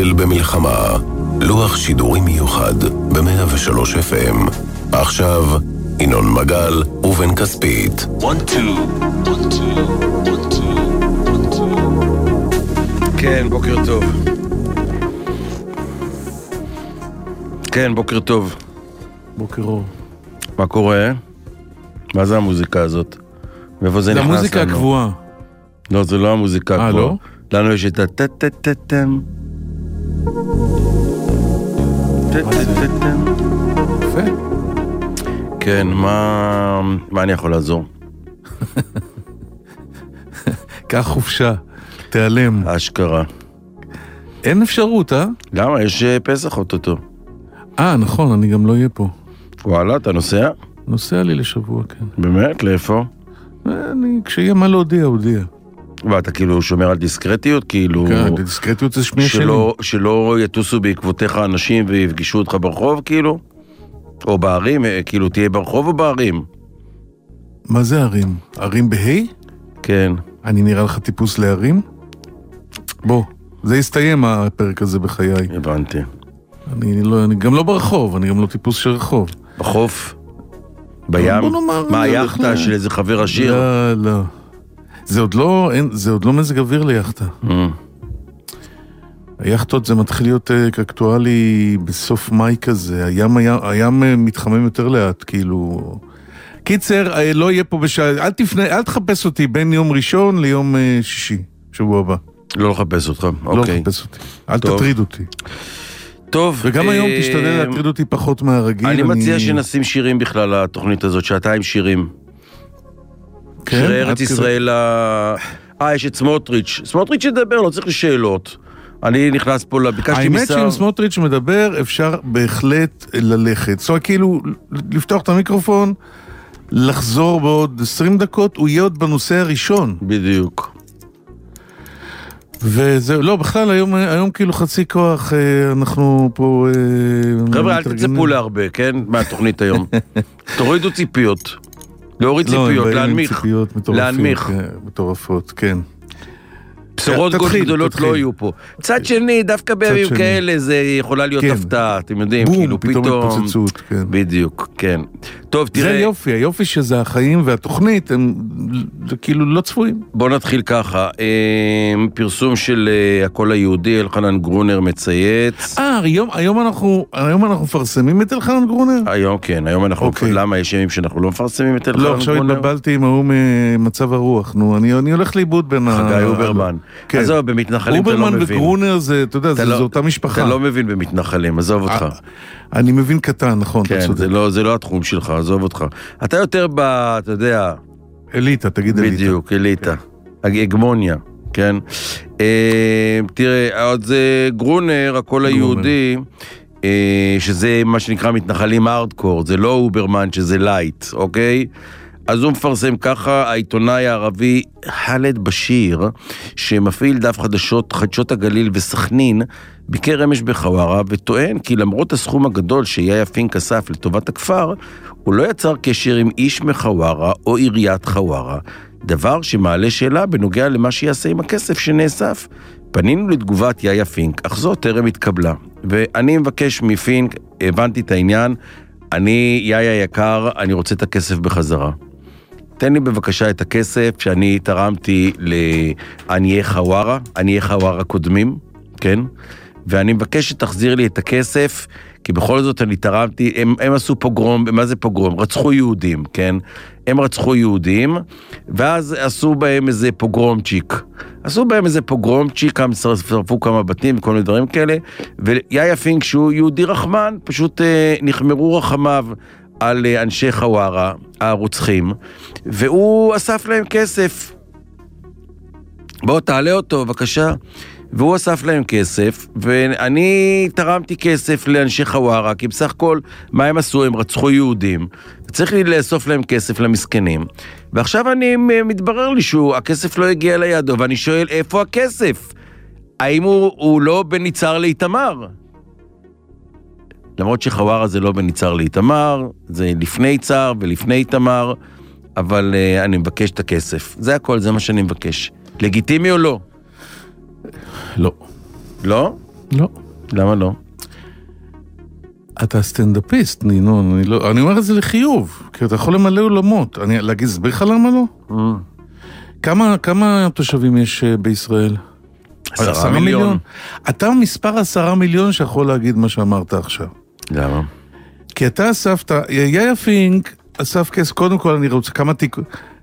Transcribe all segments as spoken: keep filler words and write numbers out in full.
ישראל במלחמה. לוח שידורים מיוחד ב-מאה ושלוש אף אם. עכשיו, ינון מגל ובן כספית. כן, בוקר טוב. כן, בוקר טוב. בוקר אור. מה קורה? מה זה המוזיקה הזאת? מאיפה זה נכנס לנו? זה המוזיקה הקבועה. לא, זה לא המוזיקה הקבועה. אה, לא? לנו יש את הטטטטטם. טטטטטם. יפה. כן, מה... מה אני יכול לעזור? קח חופשה, תיעלם. אשכרה. אין אפשרות, אה? למה? יש פסח אוטוטו. אה, נכון, אני גם לא אהיה פה. וואלה, אתה נוסע? נוסע לי לשבוע, כן. באמת? לאיפה? אני, כשיהיה מה להודיע, הודיע. ואתה כאילו שומר על דיסקרטיות, כאילו... כן, דיסקרטיות זה שמי שלי. שלא יטוסו בעקבותיך אנשים ויפגשו אותך ברחוב, כאילו? או בערים, כאילו תהיה ברחוב או בערים? מה זה ערים? ערים בהי? כן. אני נראה לך טיפוס לערים? בוא, זה יסתיים הפרק הזה בחיי. הבנתי. אני, לא, אני גם לא ברחוב, אני גם לא טיפוס של רחוב. בחוף? בים? נאמר, מה היחתה של איזה חבר עשיר? לא, לא. זה עוד לא, אין, זה עוד לא מזג אוויר ליחתה. Mm. היחטות זה מתחיל להיות uh, אקטואלי בסוף מאי כזה. הים, הים, הים מתחמם יותר לאט, כאילו... קיצר, לא יהיה פה בשעה... אל תפנה, אל תחפש אותי בין יום ראשון ליום uh, שישי, שבוע הבא. לא לחפש אותך, לא אוקיי. לא לחפש אותי. אל טוב. תטריד אותי. טוב. וגם היום תשתדל להטריד אותי פחות מהרגיל. אני מציע שנשים שירים בכלל לתוכנית הזאת, שעתיים שירים. שירי ארץ ישראל... אה, יש את סמוטריץ'. סמוטריץ' ידבר, לא צריך לשאלות. אני נכנס פה, ביקשתי מסר... האמת שאם סמוטריץ' מדבר, אפשר בהחלט ללכת. זאת אומרת, כאילו, לפתוח את המיקרופון, לחזור בעוד עשרים דקות, הוא יהיה עוד בנושא הראשון. בדיוק. וזה, לא, בכלל, היום, היום כאילו חצי כוח, אנחנו פה... חבר'ה, אל תצפו להרבה, כן? מהתוכנית היום. תורידו ציפיות. להוריד ציפיות, להנמיך. ציפיות מטורפות, מטורפות, כן. בשורות גדולות לא יהיו פה. צד שני, דווקא בימים כאלה זה יכולה להיות הפתעה, אתם יודעים, כאילו פתאום... פתאום התפוצצות, כן. בדיוק, כן. טוב, תראה... זה יופי, היופי שזה החיים והתוכנית, הם כאילו לא צפויים. בוא נתחיל ככה, פרסום של הקול היהודי, אלחנן גרונר מצייץ. אה, היום אנחנו מפרסמים את אלחנן גרונר? היום כן, היום אנחנו... למה יש ימים שאנחנו לא מפרסמים את אלחנן גרונר? לא, עכשיו התבלבלתי עם ההוא ממצב הרוח, נו, אני הולך לאיבוד בין ה... חגי אוברמן. עזוב, במתנחלים אתה לא מבין. אוברמן וגרונר זה, אתה יודע, זו אותה משפחה. אתה לא מבין במתנחלים, עזוב אותך. אני מבין קטן, נכון. כן, זה לא התחום שלך, עזוב אותך. אתה יותר ב, אתה יודע... אליטה, תגיד אליטה. בדיוק, אליטה. הגמוניה, כן? תראה, עוד זה גרונר, הקול היהודי, שזה מה שנקרא מתנחלים הארדקור, זה לא אוברמן שזה לייט, אוקיי? אז הוא מפרסם ככה, העיתונאי הערבי חאלד בשיר, שמפעיל דף חדשות, חדשות הגליל וסכנין, ביקר אמש בחווארה, וטוען כי למרות הסכום הגדול שיאיה פינק אסף לטובת הכפר, הוא לא יצר קשר עם איש מחווארה או עיריית חווארה, דבר שמעלה שאלה בנוגע למה שיעשה עם הכסף שנאסף. פנינו לתגובת יאיה פינק, אך זו טרם התקבלה. ואני מבקש מפינק, הבנתי את העניין, אני, יאיה יקר, אני רוצה את הכסף בחזרה. תן לי בבקשה את הכסף שאני תרמתי לעניי חווארה, עניי חווארה קודמים, כן? ואני מבקש שתחזיר לי את הכסף, כי בכל זאת אני תרמתי, הם, הם עשו פוגרום, מה זה פוגרום? רצחו יהודים, כן? הם רצחו יהודים, ואז עשו בהם איזה פוגרום-צ'יק. עשו בהם איזה פוגרום-צ'יק, הם שרפו כמה בתים וכל מיני דברים כאלה, ויאיה פינק, שהוא יהודי רחמן, פשוט אה, נחמרו רחמיו על אה, אנשי חווארה, הרוצחים, והוא אסף להם כסף. בואו, תעלה אותו, בבקשה. והוא אסף להם כסף, ואני תרמתי כסף לאנשי חווארה, כי בסך הכל, מה הם עשו? הם רצחו יהודים, וצריך לי לאסוף להם כסף למסכנים. ועכשיו אני מתברר לי שהכסף לא הגיע לידו, ואני שואל, איפה הכסף? האם הוא, הוא לא בניצר להתאמר? למרות שחווארה זה לא בניצר להתאמר, זה לפני צר ולפני תמר, אבל uh, אני מבקש את הכסף. זה הכל, זה מה שאני מבקש. לגיטימי או לא? לא. לא? לא. למה לא? אתה סטנדאפיסט, נינו, אני, לא, אני אומר את זה לחיוב, כי אתה יכול למלא עולמות. אני להגיד, סביר לך למה לא? Mm. כמה, כמה תושבים יש בישראל? עשרה, עשרה מיליון. מיליון. אתה מספר עשרה מיליון שיכול להגיד מה שאמרת עכשיו. למה? כי אתה אספת, יאיה פינק אסף כסף, קודם כל אני רוצה כמה תיק...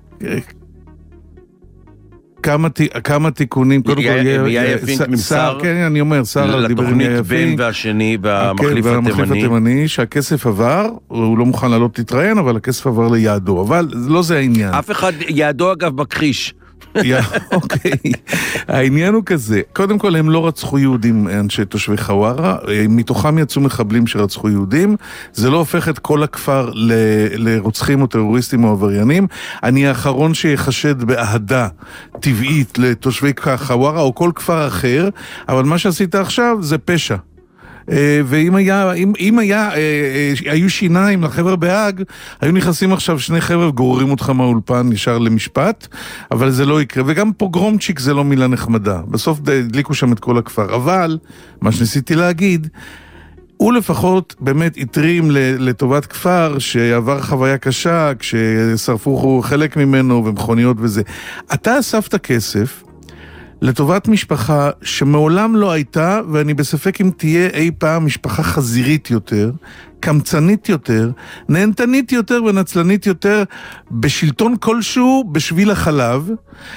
כמה, כמה תיקונים, קודם כל, יאיה פינק נמסר, כן, אני אומר, שר לתוכנית בן והשני והמחליף התימני, שהכסף עבר, הוא לא מוכן לעלות להתראיין, אבל הכסף עבר ליעדו, אבל לא זה העניין. אף אחד, יעדו אגב בכחיש. אוקיי, העניין הוא כזה, קודם כל הם לא רצחו יהודים אנשי תושבי חווארה, מתוכם יצאו מחבלים שרצחו יהודים, זה לא הופך את כל הכפר לרוצחים או טרוריסטים או עבריינים, אני האחרון שיחשד באהדה טבעית לתושבי חווארה או כל כפר אחר, אבל מה שעשית עכשיו זה פשע. ואם היה, אם, אם היה, היו שיניים לחבר בהאג, היו נכנסים עכשיו שני חבר, גוררים אותך מהאולפן, נשאר למשפט, אבל זה לא יקרה. וגם פוגרומצ'יק זה לא מילה נחמדה. בסוף הדליקו שם את כל הכפר. אבל, מה שניסיתי להגיד, הוא לפחות באמת התרים לטובת כפר שעבר חוויה קשה, כששרפו חלק ממנו ומכוניות וזה. אתה אספת כסף, לטובת משפחה שמעולם לא הייתה, ואני בספק אם תהיה אי פעם משפחה חזירית יותר, קמצנית יותר, נהנתנית יותר ונצלנית יותר, בשלטון כלשהו, בשביל החלב,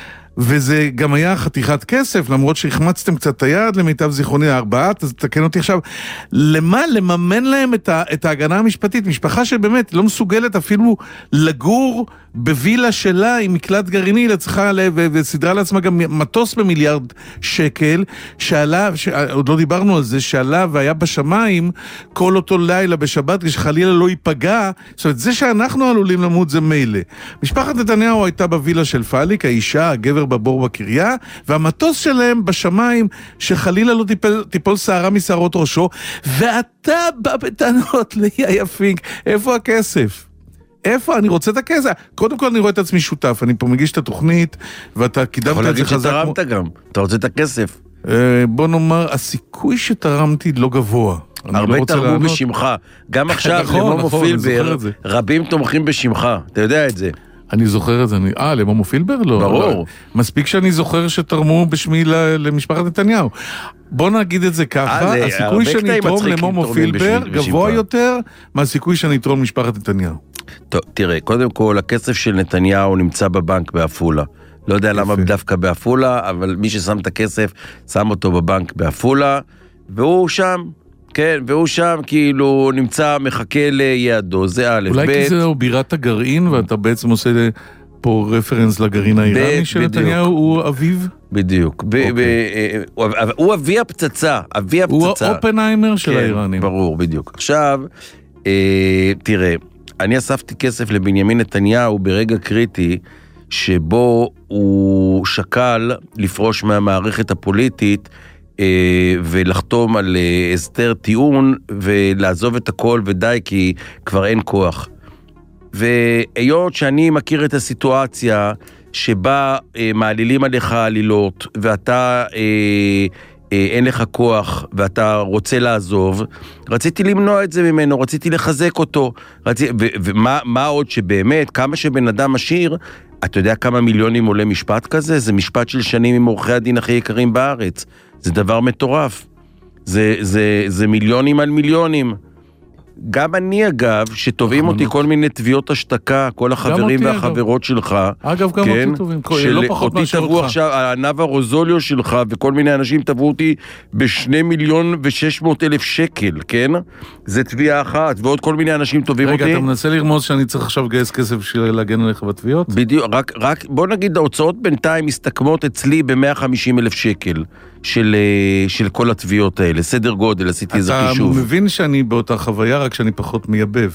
וזה גם היה חתיכת כסף, למרות שהחמצתם קצת את היד, למיטב זיכרוני הארבעה, אז תקן אותי עכשיו, למה לממן להם את, ה, את ההגנה המשפטית? משפחה שבאמת לא מסוגלת אפילו לגור בווילה שלה עם מקלט גרעיני, לצחה וסדרה לעצמה גם מטוס במיליארד שקל, שעלה, עוד לא דיברנו על זה, שעלה והיה בשמיים כל אותו לילה בשבת, שחלילה לא ייפגע, זאת אומרת, זה שאנחנו עלולים למות זה מילא. משפחת נתניהו הייתה בווילה של פאליק, האישה, הגבר בבור בקריה, והמטוס שלהם בשמיים, שחלילה לא טיפול, טיפול שערה משערות ראשו, ואתה בא בטענות ליאיה פינק, איפה הכסף? איפה? אני רוצה את הכסף. קודם כל אני רואה את עצמי שותף, אני פה מגיש את התוכנית, ואתה קידמת את זה חזק. יכול להגיד שתרמת גם, אתה רוצה את הכסף. בוא נאמר, הסיכוי שתרמתי לא גבוה. הרבה תרמו בשמך. גם עכשיו, למומו פילבר, רבים תומכים בשמך, אתה יודע את זה. אני זוכר את זה, אה, למומו פילבר? לא. ברור. מספיק שאני זוכר שתרמו בשמי למשפחת נתניהו. בוא נגיד את זה ככה, הסיכוי שאני אתרום למומו פילבר גבוה יותר מהסיכוי שאני אתרום למשפחת נתניהו. טוב, תראה, קודם כל, הכסף של נתניהו נמצא בבנק באפולה. לא יודע למה דווקא באפולה, אבל מי ששם את הכסף, שם אותו בבנק באפולה, והוא שם, כן, והוא שם כאילו נמצא, מחכה ליעדו, זה א', ב'. אולי כי זה בירת הגרעין, ואתה בעצם עושה פה רפרנס לגרעין האיראני של נתניהו, הוא אביו? בדיוק. הוא אבי הפצצה, אבי הפצצה. הוא האופנהיימר של האיראנים. ברור, בדיוק. עכשיו, תראה, אני אספתי כסף לבנימין נתניהו ברגע קריטי, שבו הוא שקל לפרוש מהמערכת הפוליטית, ולחתום על הסדר טיעון, ולעזוב את הכל ודי, כי כבר אין כוח. והיות שאני מכיר את הסיטואציה, שבה מעלילים עליך עלילות, ואתה אין לך כוח, ואתה רוצה לעזוב, רציתי למנוע את זה ממנו, רציתי לחזק אותו, רצי... ו- ומה מה עוד שבאמת, כמה שבן אדם משאיר, אתה יודע כמה מיליונים עולה משפט כזה? זה משפט של שנים עם עורכי הדין הכי יקרים בארץ. זה דבר מטורף. זה, זה, זה מיליונים על מיליונים. גם אני אגב, שטובים אותי כל מיני תביעות השתקה, כל החברים והחברות שלך. אגב, גם אותי טובים, לא פחות מאשר אותך. אותי תבעו עכשיו, הנאווה רוזוליו שלך, וכל מיני אנשים תבעו אותי בשני מיליון ושש מאות אלף שקל, כן? זה תביעה אחת, ועוד כל מיני אנשים טובים אותי. רגע, אתה מנסה לרמוז שאני צריך עכשיו לגייס כסף בשביל להגן עליך בתביעות? בדיוק, רק, רק, בוא נגיד, ההוצאות בינתיים מסתכמות אצלי ב-מאה וחמישים אלף שקל. של, של כל התביעות האלה, סדר גודל, עשיתי איזה חישוב. אתה מבין שאני באותה חוויה, רק שאני פחות מייבב.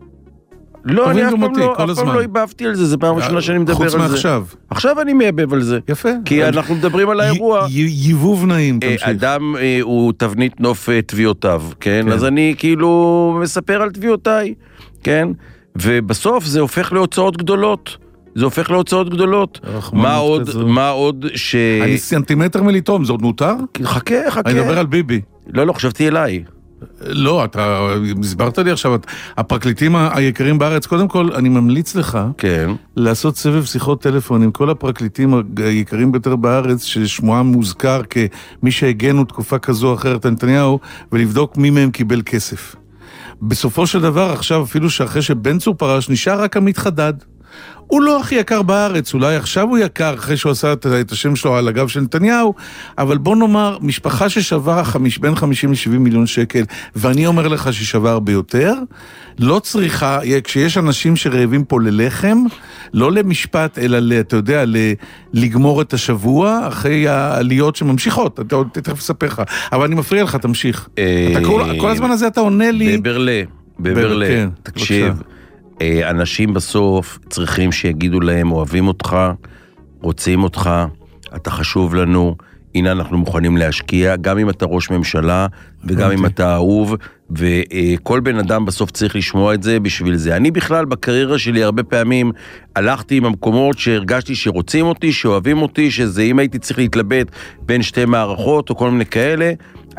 לא, אני אף פעם לא, אף פעם לא איבבתי על זה, זה פעם ראשונה שאני מדבר על זה. חוץ מעכשיו. עכשיו אני מייבב על זה. יפה. כי אנחנו מדברים על האירוע. ייבוב נעים, תמשיך. אדם הוא תבנית נוף תביעותיו, כן? אז אני כאילו מספר על תביעותיי, כן? ובסוף זה הופך להוצאות גדולות. זה הופך להוצאות גדולות. מה עוד, מה עוד ש... אני סנטימטר מליטום, זה עוד מותר? חכה, חכה. אני מדבר על ביבי. לא, לא, חשבתי אליי. לא, אתה הסברת לי עכשיו, הפרקליטים היקרים בארץ, קודם כל, אני ממליץ לך כן. לעשות סבב שיחות טלפון עם כל הפרקליטים היקרים ביותר בארץ, ששמועם מוזכר כמי שהגנו תקופה כזו או אחרת נתניהו, ולבדוק מי מהם קיבל כסף. בסופו של דבר, עכשיו, אפילו שאחרי שבן צור פרש, נשאר רק עמית חדד. הוא לא הכי יקר בארץ, אולי עכשיו הוא יקר אחרי שהוא עשה את השם שלו על הגב של נתניהו, אבל בוא נאמר, משפחה ששווה חמיש, בין חמישים לשבעים מיליון שקל, ואני אומר לך ששווה הרבה יותר, לא צריכה, כשיש אנשים שרעבים פה ללחם, לא למשפט, אלא, אתה יודע, לגמור את השבוע, אחרי העליות שממשיכות, אתה עוד תכף לספר לך, אבל אני מפריע לך, תמשיך. כל הזמן הזה אתה עונה לי... בברלה, בברלה, תקשיב. אנשים בסוף צריכים שיגידו להם, אוהבים אותך, רוצים אותך, אתה חשוב לנו, הנה אנחנו מוכנים להשקיע, גם אם אתה ראש ממשלה, וגם אם אתה אהוב, וכל בן אדם בסוף צריך לשמוע את זה בשביל זה. אני בכלל בקריירה שלי הרבה פעמים הלכתי עם המקומות שהרגשתי שרוצים אותי, שאוהבים אותי, שזה אם הייתי צריך להתלבט בין שתי מערכות או כל מיני כאלה,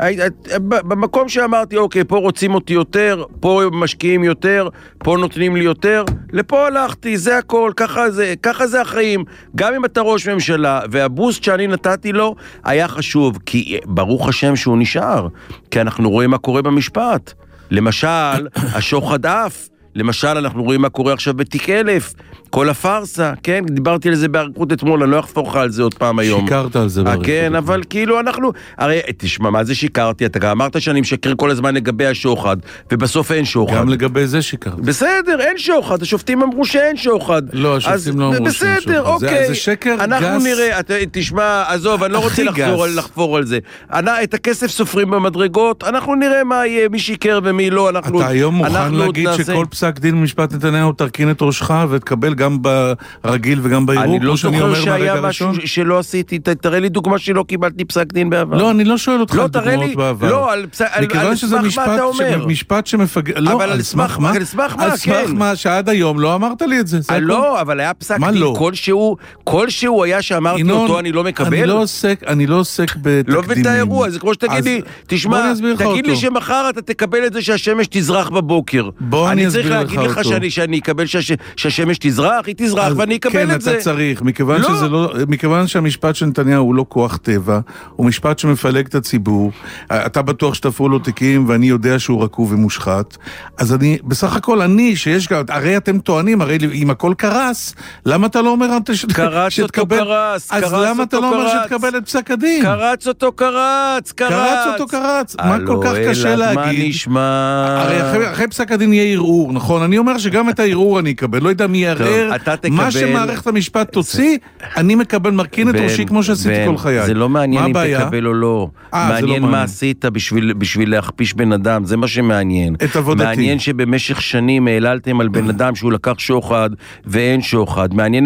במקום שאמרתי, אוקיי, פה רוצים אותי יותר, פה משקיעים יותר, פה נותנים לי יותר, לפה הלכתי, זה הכל, ככה זה, ככה זה החיים. גם אם אתה ראש ממשלה, והבוסט שאני נתתי לו היה חשוב, כי ברוך השם שהוא נשאר, כי אנחנו רואים מה קורה במשפט. למשל, השוחד אף, למשל, אנחנו רואים מה קורה עכשיו בתיק אלף, כל הפרסה, כן? דיברתי על זה באריכות אתמול, אני לא אחפור לך על זה עוד פעם היום. שיקרת על זה באריכות. כן, אבל כאילו אנחנו... הרי, תשמע, מה זה שיקרתי? אתה גם אמרת שאני משקר כל הזמן לגבי השוחד, ובסוף אין שוחד. גם לגבי זה שיקרת. בסדר, אין שוחד. השופטים אמרו שאין שוחד. לא, השופטים לא אמרו שאין שוחד. בסדר, אוקיי. זה שקר גס. אנחנו נראה, תשמע, עזוב, אני לא רוצה לחפור על זה. את הכסף סופרים במדרגות, אנחנו נראה מה יהיה, מי שיקר ומי לא. אתה היום מוכן להגיד שכל פסק דין במשפט נתניהו תרכין את ראשך ותקבל גם ברגיל וגם בעירוק. אני לא זוכר שהיה משהו שלא עשיתי, תראה לי דוגמה שלא קיבלתי פסק דין בעבר. לא, אני לא שואל אותך על דוגמאות בעבר. לא, על סמך מה אתה אומר. משפט שמפגע, לא, על סמך מה? על סמך מה, כן. על סמך מה שעד היום לא אמרת לי את זה. לא, אבל היה פסק דין כלשהו, כלשהו היה שאמרתי אותו אני לא מקבל. אני לא עוסק בתקדימים. לא מבין את האירוע, זה כמו שתגידי, תשמע, תגיד לי שמחר אתה תקבל את זה שהשמש תזרח בבוקר. אני צריך להגיד לך שאני אקבל שהשמש תזרח, היא תזרח ואני אקבל את זה. כן, אתה צריך, מכיוון שזה לא, מכיוון שהמשפט של נתניהו הוא לא כוח טבע, הוא משפט שמפלג את הציבור, אתה בטוח שתפרו לו תיקים ואני יודע שהוא רקוב ומושחת, אז אני, בסך הכל אני, שיש גם, הרי אתם טוענים, הרי אם הכל קרס, למה אתה לא אומר קרץ אותו קרץ, אז למה אתה לא אומר שתקבל את פסק הדין? קרץ אותו קרץ, קרץ אותו קרץ, מה כל כך קשה להגיד? מה נשמע? הרי אחרי פסק הדין יהיה ערעור, נכון? אני אומר שגם את הערעור אני אקבל, לא יודע מי יערער, מה שמערכת המשפט תוציא, אני מקבל מרכין את ראשי כמו שעשיתי כל חיי. זה לא מעניין אם תקבל או לא, מעניין מה עשית בשביל להכפיש בן אדם, זה מה שמעניין. את עבודתי. מעניין שבמשך שנים העללתם על בן אדם שהוא לקח שוחד ואין שוחד, מעניין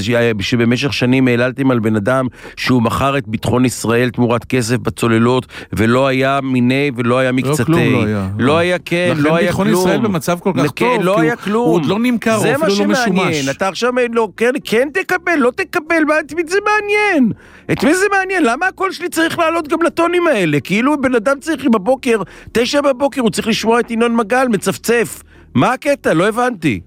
שבמשך שנים העללתם על בן אדם שהוא מכר את ביטחון ישראל תמורת כסף בצוללות, ולא היה מיני ולא היה מקצתי. לא היה כן, לא היה כלום. לכן ביטחון ישראל במצב כל כך טוב, לא היה כלום. הוא עוד לא נמכר, הוא אפילו לא משומש. אתה עכשיו לא, כן, כן תקבל, לא תקבל, את מי זה מעניין? את מי זה מעניין? למה הקול שלי צריך לעלות גם לטונים האלה? כאילו בן אדם צריך בבוקר, תשע בבוקר, הוא צריך לשמוע את ינון מגל, מצפצף. מה הקטע? לא הבנתי.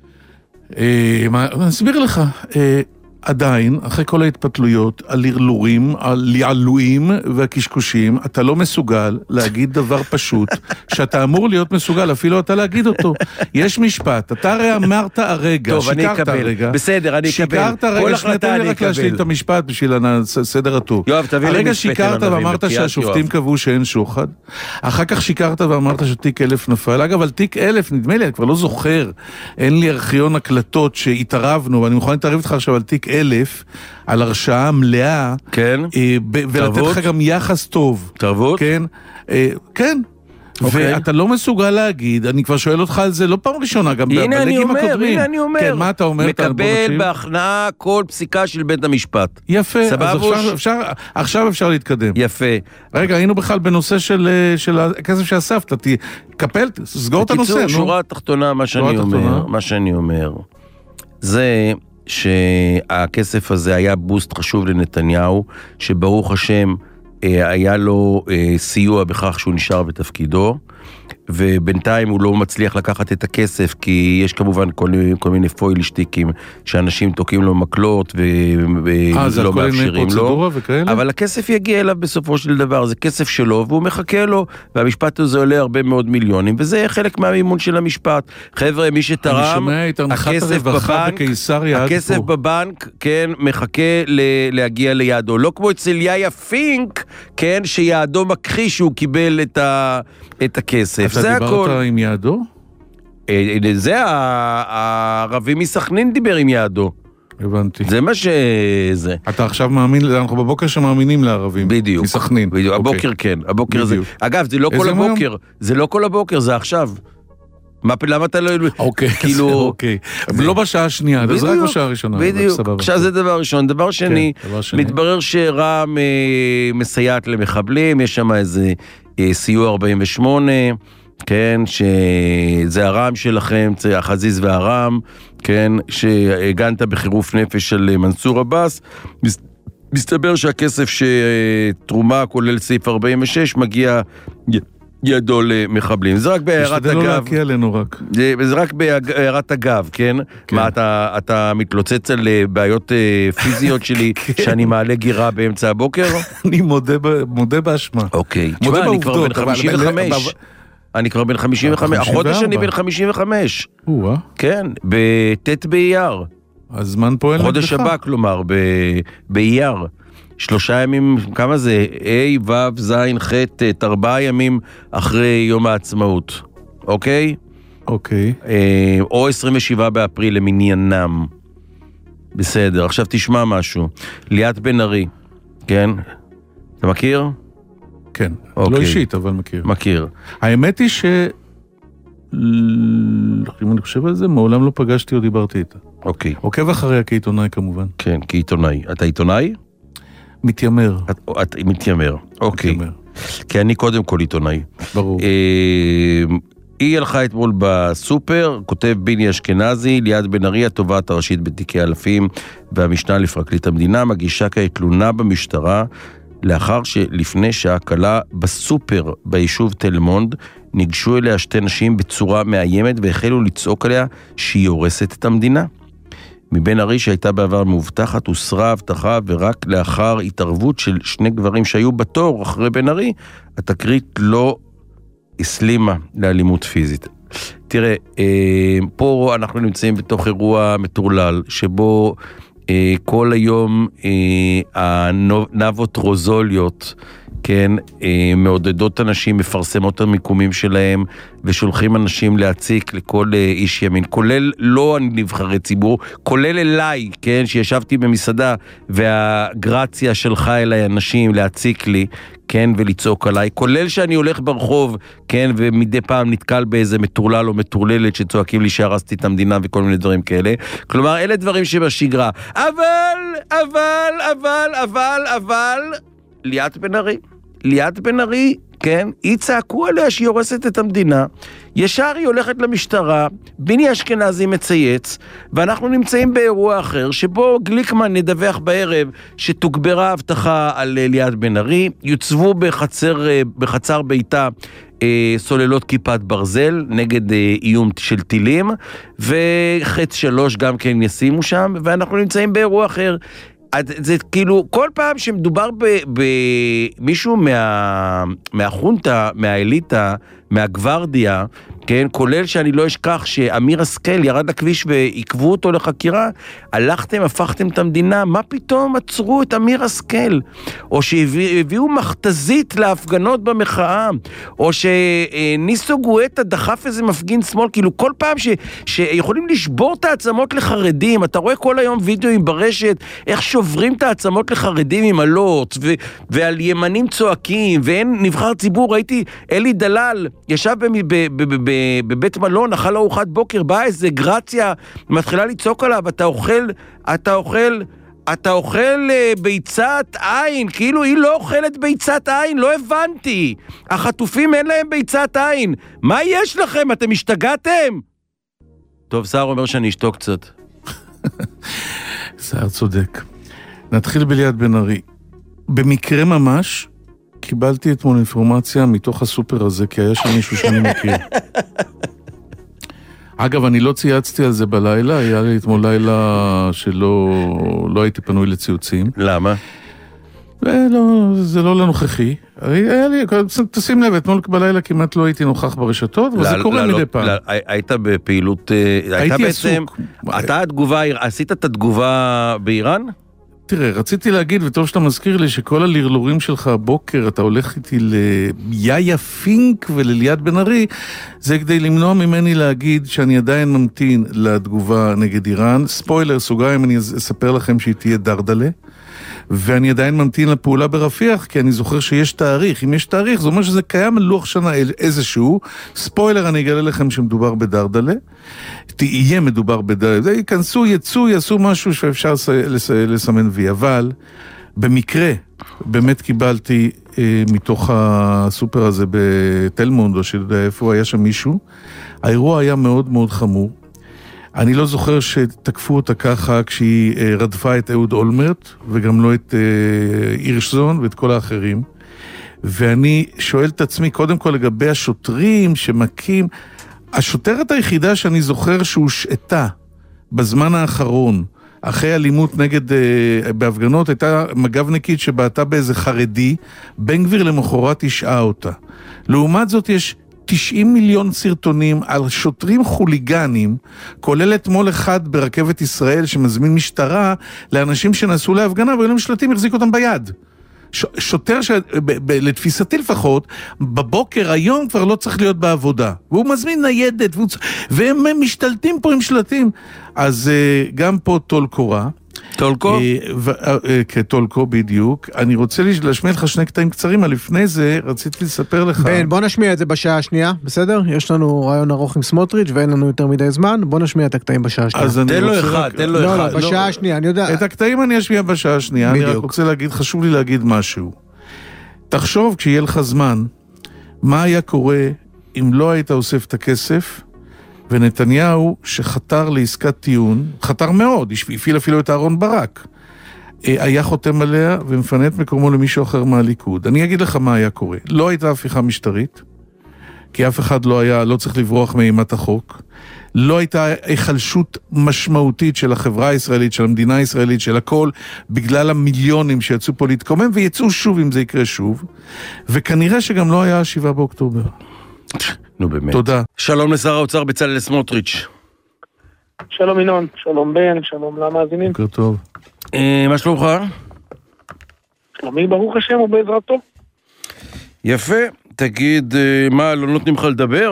אני אסביר לך. עדיין, אחרי כל ההתפתלויות, הלרלורים, הלעלויים והקשקושים, אתה לא מסוגל להגיד דבר פשוט, שאתה אמור להיות מסוגל, אפילו אתה להגיד אותו. יש משפט, אתה הרי אמרת הרגע, טוב, שיקרת הרגע. בסדר, אני אקבל. שיקרת הרגע, שנתן לי רק להשלים את המשפט בשביל הסדר הטוב. יואב, תביא לי הרגע שיקרת ואמרת שהשופטים קבעו שאין שוחד, אחר כך שיקרת ואמרת שתיק אלף נפל. אגב, על תיק אלף, נדמה לי, אני כבר לא זוכר, אין לי ארכיון הקלטות שהתערבנו, ואני מוכן להתערב איתך עכשיו על תיק אלף, על הרשעה מלאה, כן, ולתת לך גם יחס טוב. תרבות? כן, כן. ואתה לא מסוגל להגיד, אני כבר שואל אותך על זה לא פעם ראשונה, גם בלגים הקודמים. הנה אני אומר, כן, מה אתה אומר? מקבל בהכנעה כל פסיקה של בית המשפט. יפה, אז עכשיו אפשר להתקדם. יפה. רגע, היינו בכלל בנושא של הכסף שאספת, תקפל, סגור את הנושא. בקיצור, שורה התחתונה, מה שאני אומר, מה שאני אומר, זה שהכסף הזה היה בוסט חשוב לנתניהו, שברוך השם היה לו סיוע בכך שהוא נשאר בתפקידו, ובינתיים הוא לא מצליח לקחת את הכסף, כי יש כמובן כל, כל מיני פוילשטיקים, שאנשים תוקעים לו מקלות ולא מאפשרים לו, וכאלה? אבל הכסף יגיע אליו בסופו של דבר, זה כסף שלו, והוא מחכה לו, והמשפט הזה עולה הרבה מאוד מיליונים, וזה חלק מהמימון של המשפט. חבר'ה, מי שתרם, הכסף בבנק, הכסף בבנק, כן, מחכה ל- להגיע ליעדו. לא כמו אצל יאיה פינק, כן, שיעדו מכחיש שהוא קיבל את, ה- את הכסף. אתה דיברת עם יעדו? זה הערבי מסכנין דיבר עם יעדו. הבנתי. זה מה שזה. אתה עכשיו מאמין, אנחנו בבוקר שמאמינים לערבים. בדיוק. מסכנין. בדיוק, הבוקר כן, הבוקר זה. אגב, זה לא כל הבוקר, זה לא כל הבוקר, זה עכשיו. למה אתה לא... אוקיי, כאילו... אוקיי. ולא בשעה השנייה, זה רק בשעה הראשונה. בדיוק, עכשיו זה דבר ראשון. דבר שני, מתברר שרע"מ מסייעת למחבלים, יש שם איזה סיוע ארבעים ושמונה, כן, שזה הרע"מ שלכם, זה החזיז והרע"מ, כן, שהגנת בחירוף נפש של מנסור עבאס, מסתבר שהכסף שתרומה כולל סעיף ארבעים ושש מגיע ידו למחבלים. זה רק בהערת אגב. משתדל לא להקיע עלינו רק. זה, זה רק בהערת אגב, כן? כן. מה, אתה, אתה מתלוצץ על בעיות פיזיות שלי, כן. שאני מעלה גירה באמצע הבוקר? אני מודה, מודה באשמה. אוקיי. תשמע, אני כבר בן חמישים וחמש. אני כבר בן חמישים וחמש. החודש אני בן חמישים וחמש. או-אה. כן, בט' באייר. הזמן פועל נגדך. חודש הבא, כלומר, באייר. שלושה ימים, כמה זה? A, ו', ז', ח', ט', ארבעה ימים אחרי יום העצמאות. אוקיי? אוקיי. או עשרים ושבעה באפריל למניינם. בסדר, עכשיו תשמע משהו. ליאת בן ארי, כן? אתה מכיר? כן, אוקיי. לא אישית, אבל מכיר. מכיר. האמת היא ש... אם אני חושב על זה, מעולם לא פגשתי או דיברתי איתה. אוקיי. עוקב אחריה כעיתונאי כמובן. כן, כעיתונאי. אתה עיתונאי? מתיימר. את, את מתיימר, אוקיי. מתיימר. כי אני קודם כל עיתונאי. ברור. אה, היא הלכה אתמול בסופר, כותב ביני אשכנזי, ליאת בן ארי, התובעת הראשית בתיקי אלפים, והמשנה לפרקליט המדינה, מגישה כעת תלונה במשטרה, לאחר שלפני שעה קלה בסופר ביישוב תל מונד, ניגשו אליה שתי נשים בצורה מאיימת, והחלו לצעוק עליה שהיא הורסת את המדינה. מבן ארי שהייתה בעבר מאובטחת, הוסרה הבטחה, ורק לאחר התערבות של שני גברים שהיו בתור אחרי בן ארי, התקרית לא הסלימה לאלימות פיזית. תראה, פה אנחנו נמצאים בתוך אירוע מטורלל, שבו כל היום הנבות רוזוליות, כן, מעודדות אנשים, מפרסמות את המיקומים שלהם, ושולחים אנשים להציק לכל איש ימין, כולל לא נבחרי ציבור, כולל אליי, כן, שישבתי במסעדה, והגרציה שלחה אליי אנשים להציק לי, כן, ולצעוק עליי, כולל שאני הולך ברחוב, כן, ומדי פעם נתקל באיזה מטורלל או מטורללת שצועקים לי שהרסתי את המדינה וכל מיני דברים כאלה. כלומר, אלה דברים שבשגרה. אבל, אבל, אבל, אבל, אבל, ליאת בן ארי. ליאת בן ארי, כן, היא צעקו עליה שהיא הורסת את המדינה, ישר היא הולכת למשטרה, ביני אשכנזי מצייץ, ואנחנו נמצאים באירוע אחר, שבו גליקמן נדווח בערב שתוגברה הבטחה על ליאת בן ארי, יוצבו בחצר, בחצר ביתה סוללות כיפת ברזל, נגד איום של טילים, וחץ שלוש גם כן ישימו שם, ואנחנו נמצאים באירוע אחר. זה כאילו, כל פעם שמדובר במישהו מה, מהחונטה, מהאליטה, מהגוורדיה, כן, כולל שאני לא אשכח שאמיר השכל ירד לכביש ועקבו אותו לחקירה, הלכתם, הפכתם את המדינה, מה פתאום עצרו את אמיר השכל? או שהביאו מכתזית להפגנות במחאה, או שניסו גואטה דחף איזה מפגין שמאל, כאילו כל פעם ש, שיכולים לשבור את העצמות לחרדים, אתה רואה כל היום וידאוים ברשת, איך שוברים את העצמות לחרדים עם עלות, ו, ועל ימנים צועקים, ואין נבחר ציבור, ראיתי אלי דלל, ישב בבית מלון, אכל ארוחת בוקר, באה איזה גרציה, מתחילה לצעוק עליו, אתה אוכל, אתה אוכל, אתה אוכל ביצת עין, כאילו היא לא אוכלת ביצת עין, לא הבנתי. החטופים אין להם ביצת עין. מה יש לכם? אתם השתגעתם? טוב, סער אומר שאני אשתוק קצת. סער צודק. נתחיל בליאת בן ארי. במקרה ממש, קיבלתי אתמול אינפורמציה מתוך הסופר הזה, כי היה שם מישהו שאני מכיר. אגב, אני לא צייצתי על זה בלילה, היה לי אתמול לילה שלא לא הייתי פנוי לציוצים. למה? לא, זה לא לנוכחי. היה לי, תשים לב, אתמול בלילה כמעט לא הייתי נוכח ברשתות, אבל זה קורה מדי פעם. היית בפעילות, הייתי עסוק. אתה התגובה, עשית את התגובה באיראן? תראה, רציתי להגיד, וטוב שאתה מזכיר לי, שכל הלרלורים שלך הבוקר, אתה הולך איתי ליאיה פינק ולליאת בן ארי, זה כדי למנוע ממני להגיד שאני עדיין ממתין לתגובה נגד איראן. ספוילר, סוגריים, אני אספר לכם שהיא תהיה דרדלה. ואני עדיין ממתין לפעולה ברפיח, כי אני זוכר שיש תאריך. אם יש תאריך, זה אומר שזה קיים על לוח שנה איזשהו. ספוילר, אני אגלה לכם שמדובר בדרדלה. תהיה מדובר בדרדלה. ייכנסו, יצאו, יעשו משהו שאפשר לסמן וי. אבל במקרה, באמת קיבלתי אה, מתוך הסופר הזה בתלמונד, או שיודע איפה היה שם מישהו. האירוע היה מאוד מאוד חמור. אני לא זוכר שתקפו אותה ככה כשהיא רדפה את אהוד אולמרט, וגם לא את הירשזון ואת כל האחרים. ואני שואל את עצמי, קודם כל לגבי השוטרים שמכים, השוטרת היחידה שאני זוכר שהושעתה בזמן האחרון, אחרי אלימות נגד, בהפגנות, הייתה מג"בניקית שבעטה באיזה חרדי, בן גביר למחרת השעה אותה. לעומת זאת יש תשעים מיליון סרטונים על שוטרים חוליגנים, כולל אתמול אחד ברכבת ישראל שמזמין משטרה לאנשים שנסעו להפגנה והיו להם שלטים, החזיק אותם ביד. ש- שוטר שלתפיסתי לפחות, בבוקר היום כבר לא צריך להיות בעבודה. והוא מזמין ניידת, והוא... והם משתלטים פה עם שלטים. אז גם פה טול קורה. טולקו? כטולקו בדיוק. אני רוצה להשמיע לך שני קטעים קצרים, אבל לפני זה רציתי לספר לך... בן, בוא נשמיע את זה בשעה השנייה, בסדר? יש לנו רעיון ארוך עם סמוטריץ' ואין לנו יותר מדי זמן, בוא נשמיע את הקטעים בשעה השנייה. תן לו אחד, תן לו אחד. לא, לא, בשעה השנייה, אני יודע... את הקטעים אני אשמיע בשעה השנייה, אני רק רוצה להגיד, חשוב לי להגיד משהו. תחשוב, כשיהיה לך זמן, מה היה קורה אם לא היית אוסף את הכסף, ונתניהו שחתר לעסקת טיעון, חתר מאוד, הפעיל אפילו את אהרון ברק, היה חותם עליה ומפנה את מקומו למישהו אחר מהליכוד. אני אגיד לך מה היה קורה. לא הייתה הפיכה משטרית, כי אף אחד לא היה, לא צריך לברוח מאימת החוק. לא הייתה היחלשות משמעותית של החברה הישראלית, של המדינה הישראלית, של הכל, בגלל המיליונים שיצאו פה להתקומם, ויצאו שוב אם זה יקרה שוב. וכנראה שגם לא היה שבעה באוקטובר. נו באמת. תודה. שלום לשר האוצר בצלאל סמוטריץ'. שלום ינון, שלום בן, שלום למאזינים. בוקר טוב. מה שלומך? שלומי ברוך השם ובעזרתו. יפה, תגיד, מה, לא נותנים לך לדבר?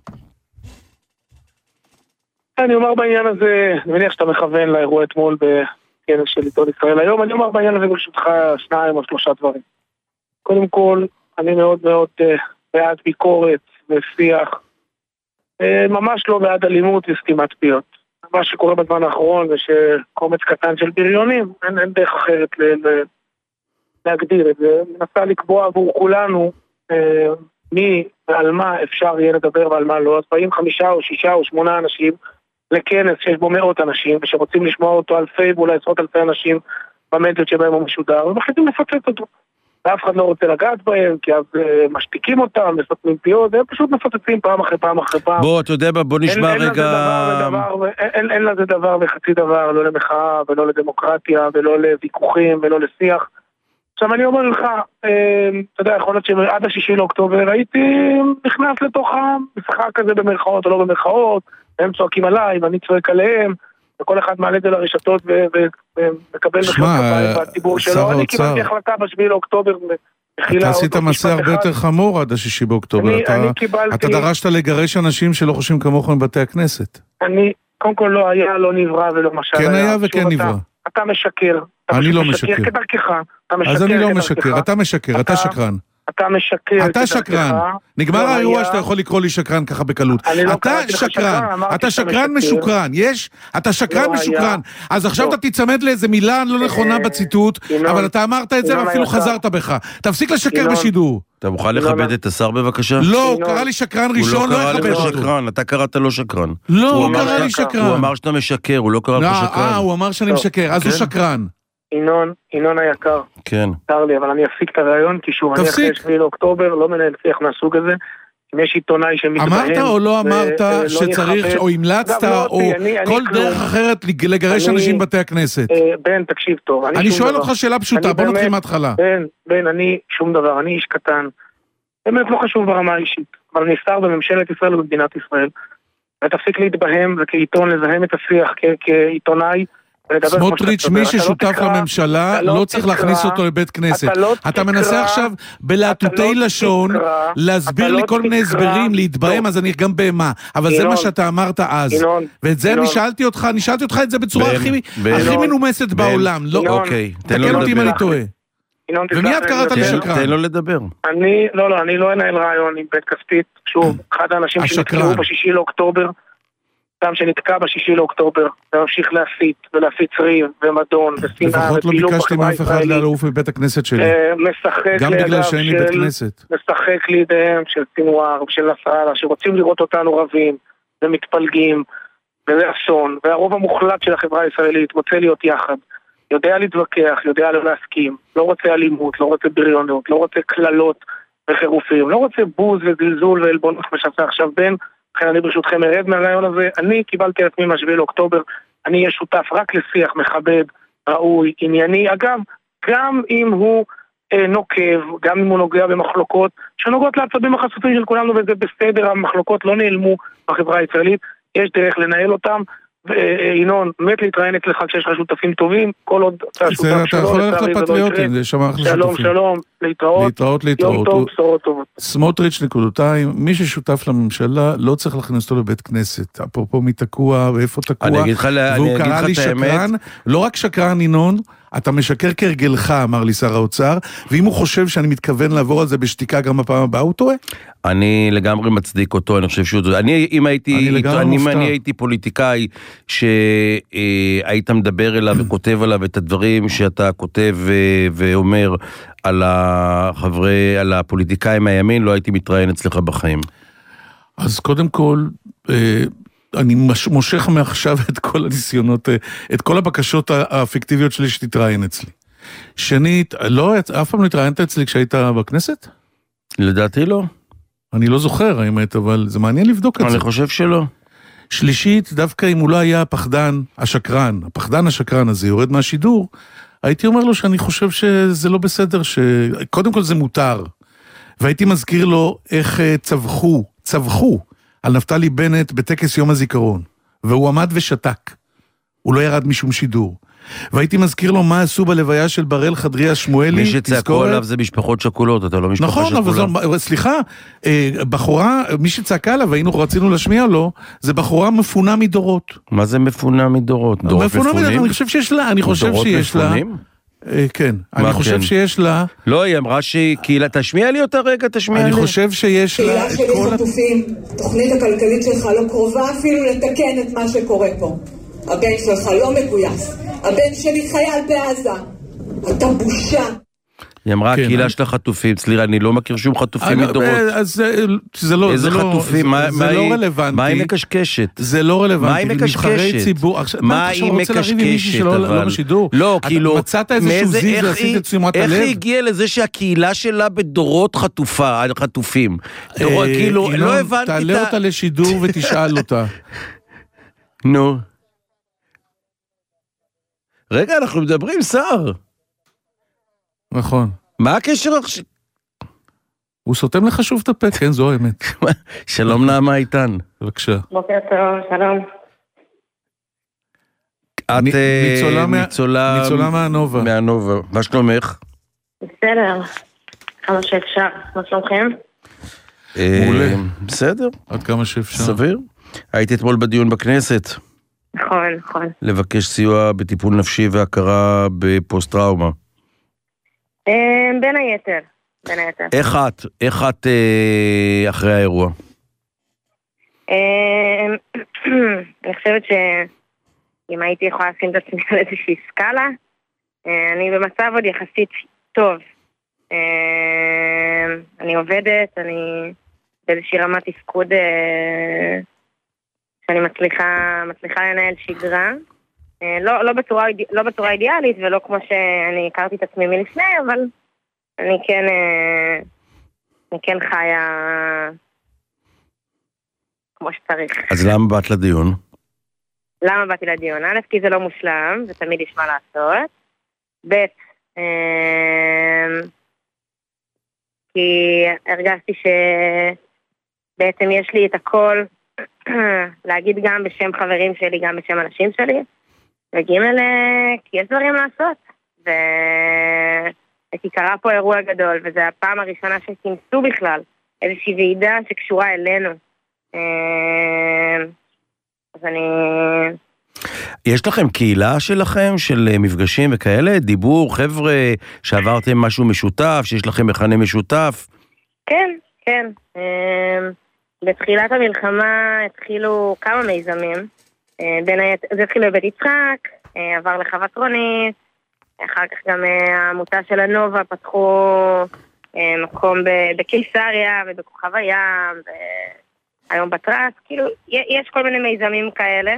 אני אומר בעניין הזה, אני מניח שאתה מכוון לאירוע אתמול בכנס של עיתון ישראל היום, אני אומר בעניין הזה ברשותך שניים או שלושה דברים. קודם כל, אני מאוד מאוד בעד ביקורת ושיח, ממש לא בעד אלימות וסתימת פיות. מה שקורה בזמן האחרון זה שקומץ קטן של בריונים, אין, אין דרך אחרת ל, ל, להגדיר את זה. מנסה לקבוע עבור כולנו אה, מי ועל מה אפשר יהיה לדבר ועל מה לא. אז באים חמישה או שישה או שמונה אנשים לכנס שיש בו מאות אנשים, ושרוצים לשמוע אותו אלפי ואולי עשרות אלפי אנשים במדיות שבהם הוא משודר, ומחליטים לפצץ אותו. ואף אחד לא רוצה לגעת בהם, כי אז משתיקים אותם, מסתמים פיות, הם פשוט מפוצצים פעם אחרי פעם אחרי פעם. בוא, אתה יודע, בוא נשמע רגע... אין לזה דבר וחצי דבר, לא למחאה ולא לדמוקרטיה, ולא לוויכוחים ולא לשיח. עכשיו אני אומר לך, אתה יודע, יכול להיות שעד השישי לאוקטובר הייתי נכנס לתוך המשחק הזה במרכאות או לא במרכאות, הם צועקים עליי ואני צועק עליהם, וכל אחד מעלה את זה לרשתות ומקבל מחיאות כפיים בציבור שלו. אני קיבלתי החלטה בשביעי לאוקטובר. אתה עשית מסע הרבה יותר חמור עד השישי באוקטובר. אתה דרשת לגרש אנשים שלא חושבים כמוכם בבתי הכנסת. אני, קודם כל לא היה, לא נברא ולא משל. כן היה וכן נברא. אתה משקר. אני לא משקר. כדרכך. אז אני לא משקר, אתה משקר, אתה שקרן. אתה משקר. אתה שקרן. נגמר האירוע שאתה יכול לקרוא לי שקרן ככה בקלות. אתה שקרן. אתה שקרן משוקרן. יש? אתה שקרן משוקרן. אז עכשיו אתה תצמד לאיזה מילה לא נכונה בציטוט, אבל אתה אמרת את זה ואפילו חזרת בך. תפסיק לשקר בשידור. אתה מוכן לכבד את השר בבקשה? לא, הוא קרא לי שקרן ראשון, לא יכבד אותו. אתה קראת לו שקרן. לא, הוא קרא לי שקרן. הוא אמר שאתה משקר, הוא לא קרא לך שקרן. אה, הוא אמר שאני משקר, אז הוא שקרן. ינון, ינון היקר. כן. צר לי, אבל אני אפסיק את הרעיון, כי שוב, אני אחרי שביעי לאוקטובר לא מנהל שיח מהסוג הזה. אם יש עיתונאי שמתבהם... אמרת או לא אמרת שצריך, או המלצת, או כל דרך אחרת לגרש אנשים בבתי הכנסת? בן, תקשיב טוב. אני שואל אותך שאלה פשוטה, בוא נתחיל מההתחלה. בן, בן, אני שום דבר, אני איש קטן. באמת לא חשוב ברמה האישית, אבל אני שר בממשלת ישראל ובמדינת ישראל. ותפסיק להתבהם וכעיתון לזהם את השיח כעיתונאי. סמוטריץ', מי ששותף לממשלה לא צריך להכניס אותו לבית כנסת. אתה מנסה עכשיו בלהטוטי לשון להסביר לי כל מיני הסברים, להתבהם, אז אני גם בהמה, אבל זה מה שאתה אמרת אז, ואת זה אני שאלתי אותך, אני שאלתי אותך את זה בצורה הכי מנומסת בעולם. אוקיי, תקן אותי אם אני טועה. ומיד קראת לי שקרן. תן לו לדבר. אני, לא, לא, אני לא אנהל רעיון עם בית כספית. שוב, אחד האנשים שנתקעו בשישי לאוקטובר, גם שנתקע בשישי לאוקטובר, וממשיך להפיץ, ולהפיץ ריב, ומדון, ושנאה, לפחות לא ביקשתי מאף אחד לעוף מבית הכנסת שלי. גם בגלל שאין לי בית כנסת. משחק לידיהם של סינואר, של נסראללה, שרוצים לראות אותנו רבים, ומתפלגים, וזה אסון, והרוב המוחלט של החברה הישראלית רוצה להיות יחד. יודע להתווכח, יודע לא להסכים, לא רוצה אלימות, לא רוצה בריונות, לא רוצה כללות וחירופים, לא רוצה בוז וזלזול ועלבון משסע עכשיו בין, לכן אני ברשותכם ארד מהרעיון הזה, אני קיבלתי עצמי מהשביעי לאוקטובר, אני אהיה שותף רק לשיח מכבד, ראוי, ענייני, אגב, גם אם הוא אה, נוקב, גם אם הוא נוגע במחלוקות, שנוגעות לעצבים החשופים של כולנו, וזה בסדר, המחלוקות לא נעלמו בחברה הישראלית, יש דרך לנהל אותם, וינון, מת להתראיין אצלך כשיש לך שותפים טובים, כל עוד אתה שותף שלו, אתה יכול ללכת לפטריוטים, שלום, שלום, להתראות, להתראות, להתראות, יום טוב, בשורות טובות. סמוטריץ' נקודותיים, מי ששותף לממשלה לא צריך להכניס אותו לבית כנסת, אפרופו מי תקוע ואיפה תקוע, והוא קרא לי שקרן, לא רק שקרן ינון, אתה משקר כרגלך, אמר לי שר האוצר, ואם הוא חושב שאני מתכוון לעבור על זה בשתיקה גם הפעם הבאה, הוא טועה? אני לגמרי מצדיק אותו, אני חושב שהוא... אני, אם הייתי, אני, אם אני הייתי פוליטיקאי שהיית מדבר אליו וכותב עליו את הדברים שאתה כותב ואומר על החברי, על הפוליטיקאים מהימין, לא הייתי מתראיין אצלך בחיים. אז קודם כל... אני מושך מעכשיו את כל הניסיונות, את כל הבקשות האפקטיביות שלי שתתראיין אצלי. שנית, לא, אף פעם לא התראיינת אצלי כשהיית בכנסת? לדעתי לא. אני לא זוכר האמת, אבל זה מעניין לבדוק את זה. אני חושב שלא. שלישית, דווקא אם הוא לא היה הפחדן השקרן, הפחדן השקרן הזה יורד מהשידור, הייתי אומר לו שאני חושב שזה לא בסדר, שקודם כל זה מותר. והייתי מזכיר לו איך צווחו, צווחו, על נפתלי בנט בטקס יום הזיכרון, והוא עמד ושתק, הוא לא ירד משום שידור, והייתי מזכיר לו מה עשו בלוויה של בראל חדריה שמואלי, מי שצעקו עליו זה משפחות שכולות, אתה לא משפחה נכון, שכולה. נכון, אבל סליחה, בחורה, מי שצעקה עליו, היינו רצינו להשמיע לו, זה בחורה מפונה מדורות. מה זה מפונה מדורות? דורות מפונים? אני חושב שיש לה, אני חושב שיש לה. כן, אני חושב שיש לה... לא, היא אמרה שהיא קהילה, תשמיע לי אותה רגע, תשמיע לי. אני חושב שיש לה... קהילה שלי חטופים, תוכנית הכלכלית שלך לא קרובה אפילו לתקן את מה שקורה פה. הבן שלך לא מגויס, הבן שלי חייל בעזה, אתה בושה. היא אמרה, הקהילה של החטופים, סליחה, אני לא מכיר שום חטופים מדורות. איזה חטופים? זה לא רלוונטי. מה היא מקשקשת? זה לא רלוונטי. מה היא מקשקשת? מה היא מקשקשת? לא, כאילו, מצאת איזשהו זיז ועשית את שימת הלב? איך היא הגיעה לזה שהקהילה שלה בדורות חטופה, חטופים? כאילו, לא הבנתי... תעלה אותה לשידור ותשאל אותה. נו. רגע, אנחנו מדברים, שר. נכון. מה הקשר עכשיו? הוא סותם לך שוב את הפה, כן, זו האמת. שלום נעמה איתן. בבקשה. בוקר טוב, שלום. את ניצולה... ניצולה מהנובה. מהנובה. מה שלומך? בסדר. כמה שאפשר. מה שלומכם? מעולה. בסדר. עד כמה שאפשר. סביר. הייתי אתמול בדיון בכנסת. נכון, נכון. לבקש סיוע בטיפול נפשי והכרה בפוסט-טראומה. בין היתר, בין היתר. איך את, איך את אחרי האירוע? אני חושבת שאם הייתי יכולה לשים את עצמי על איזושהי סקאלה, אני במצב עוד יחסית טוב. אני עובדת, אני באיזושהי רמת תפקוד שאני מצליחה, מצליחה לנהל שגרה. לא, לא בצורה, לא בצורה אידיאלית, ולא כמו שאני הכרתי את עצמי מלפני, אבל אני כן, אני כן חיה כמו שצריך. אז למה באת לדיון? למה באתי לדיון? א', כי זה לא מושלם, ותמיד יש מה לעשות. ב', כי הרגשתי שבעצם יש לי את הכל להגיד גם בשם חברים שלי, גם בשם אנשים שלי, וג' כי יש דברים לעשות. וכי קרה פה אירוע גדול, וזו הפעם הראשונה שכינסו בכלל איזושהי ועידה שקשורה אלינו. אז אני... יש לכם קהילה שלכם, של מפגשים וכאלה? דיבור, חבר'ה, שעברתם משהו משותף, שיש לכם מכנה משותף? כן, כן. בתחילת המלחמה התחילו כמה מיזמים. זה התחיל בבית יצחק, עבר לחוות רונית, אחר כך גם העמותה של הנובה פתחו מקום בקיסריה ובכוכב הים, היום בטרס, כאילו יש כל מיני מיזמים כאלה.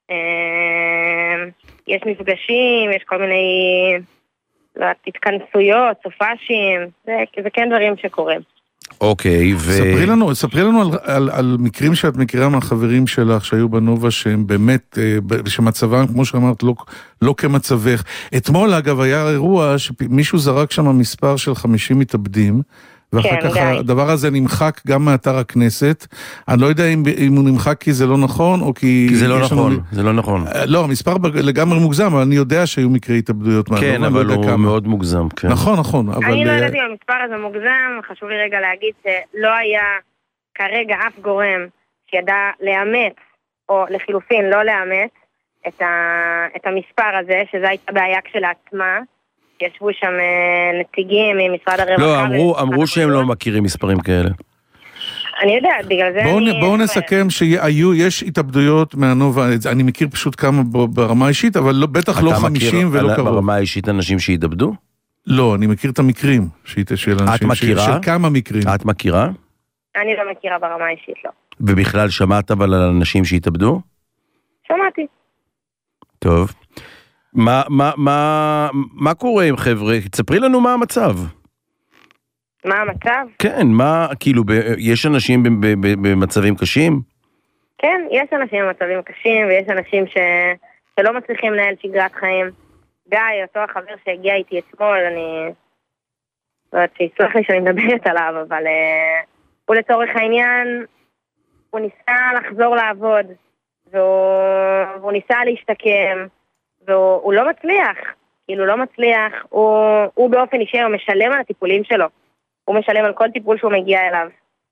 יש מפגשים, יש כל מיני התכנסויות, סופשים, זה, זה כן דברים שקורים. אוקיי, ו... ספרי לנו, ספרי לנו על, על, על מקרים שאת מכירה מהחברים שלך שהיו בנובה שהם באמת, שמצבם, כמו שאמרת, לא, לא כמצבך. אתמול, אגב, היה אירוע שמישהו זרק שם מספר של חמישים מתאבדים, ואחר כן, כך די. הדבר הזה נמחק גם מאתר הכנסת. אני לא יודע אם, אם הוא נמחק כי זה לא נכון, או כי... כי זה לא נכון, לנו... זה לא נכון. לא, המספר לגמרי מוגזם, אבל אני יודע שהיו מקרי התאבדויות. כן, אבל הוא כמה. מאוד מוגזם, כן. נכון, נכון, אבל... אני לא יודעת אם המספר הזה מוגזם, חשוב לי רגע להגיד שלא היה כרגע אף גורם שידע לאמץ, או לחילופין לא לאמץ, את, ה... את המספר הזה, שזה הייתה בעיה כשלעצמה, ישבו שם נציגים ממשרד הרווחה. לא, אמרו, אמרו שהם לא מכירים מספרים כאלה. אני יודעת, בגלל זה בואו אני... בואו נסכם שהיו, יש התאבדויות מהנובה, אני מכיר פשוט כמה ברמה אישית, אבל לא, בטח לא חמישים ולא קרוב. ברמה האישית אנשים שהתאבדו? לא, אני מכיר את המקרים של אנשים, של כמה מקרים. את מכירה? אני לא מכירה ברמה האישית, לא. ובכלל שמעת אבל על אנשים שהתאבדו? שמעתי. טוב. מה, מה, מה, מה קורה עם חבר'ה? תספרי לנו מה המצב. מה המצב? כן, מה, כאילו, ב, יש אנשים ב, ב, ב, במצבים קשים? כן, יש אנשים במצבים קשים, ויש אנשים ש, שלא מצליחים לנהל שגרת חיים. גיא, אותו החבר שהגיע איתי אתמול, אני... לא יודעת שיסלח לי שאני מדברת עליו, אבל uh, הוא לצורך העניין, הוא ניסה לחזור לעבוד, והוא, והוא ניסה להשתקם, והוא לא מצליח, כאילו לא מצליח, הוא, הוא באופן אישי הוא משלם על הטיפולים שלו, הוא משלם על כל טיפול שהוא מגיע אליו.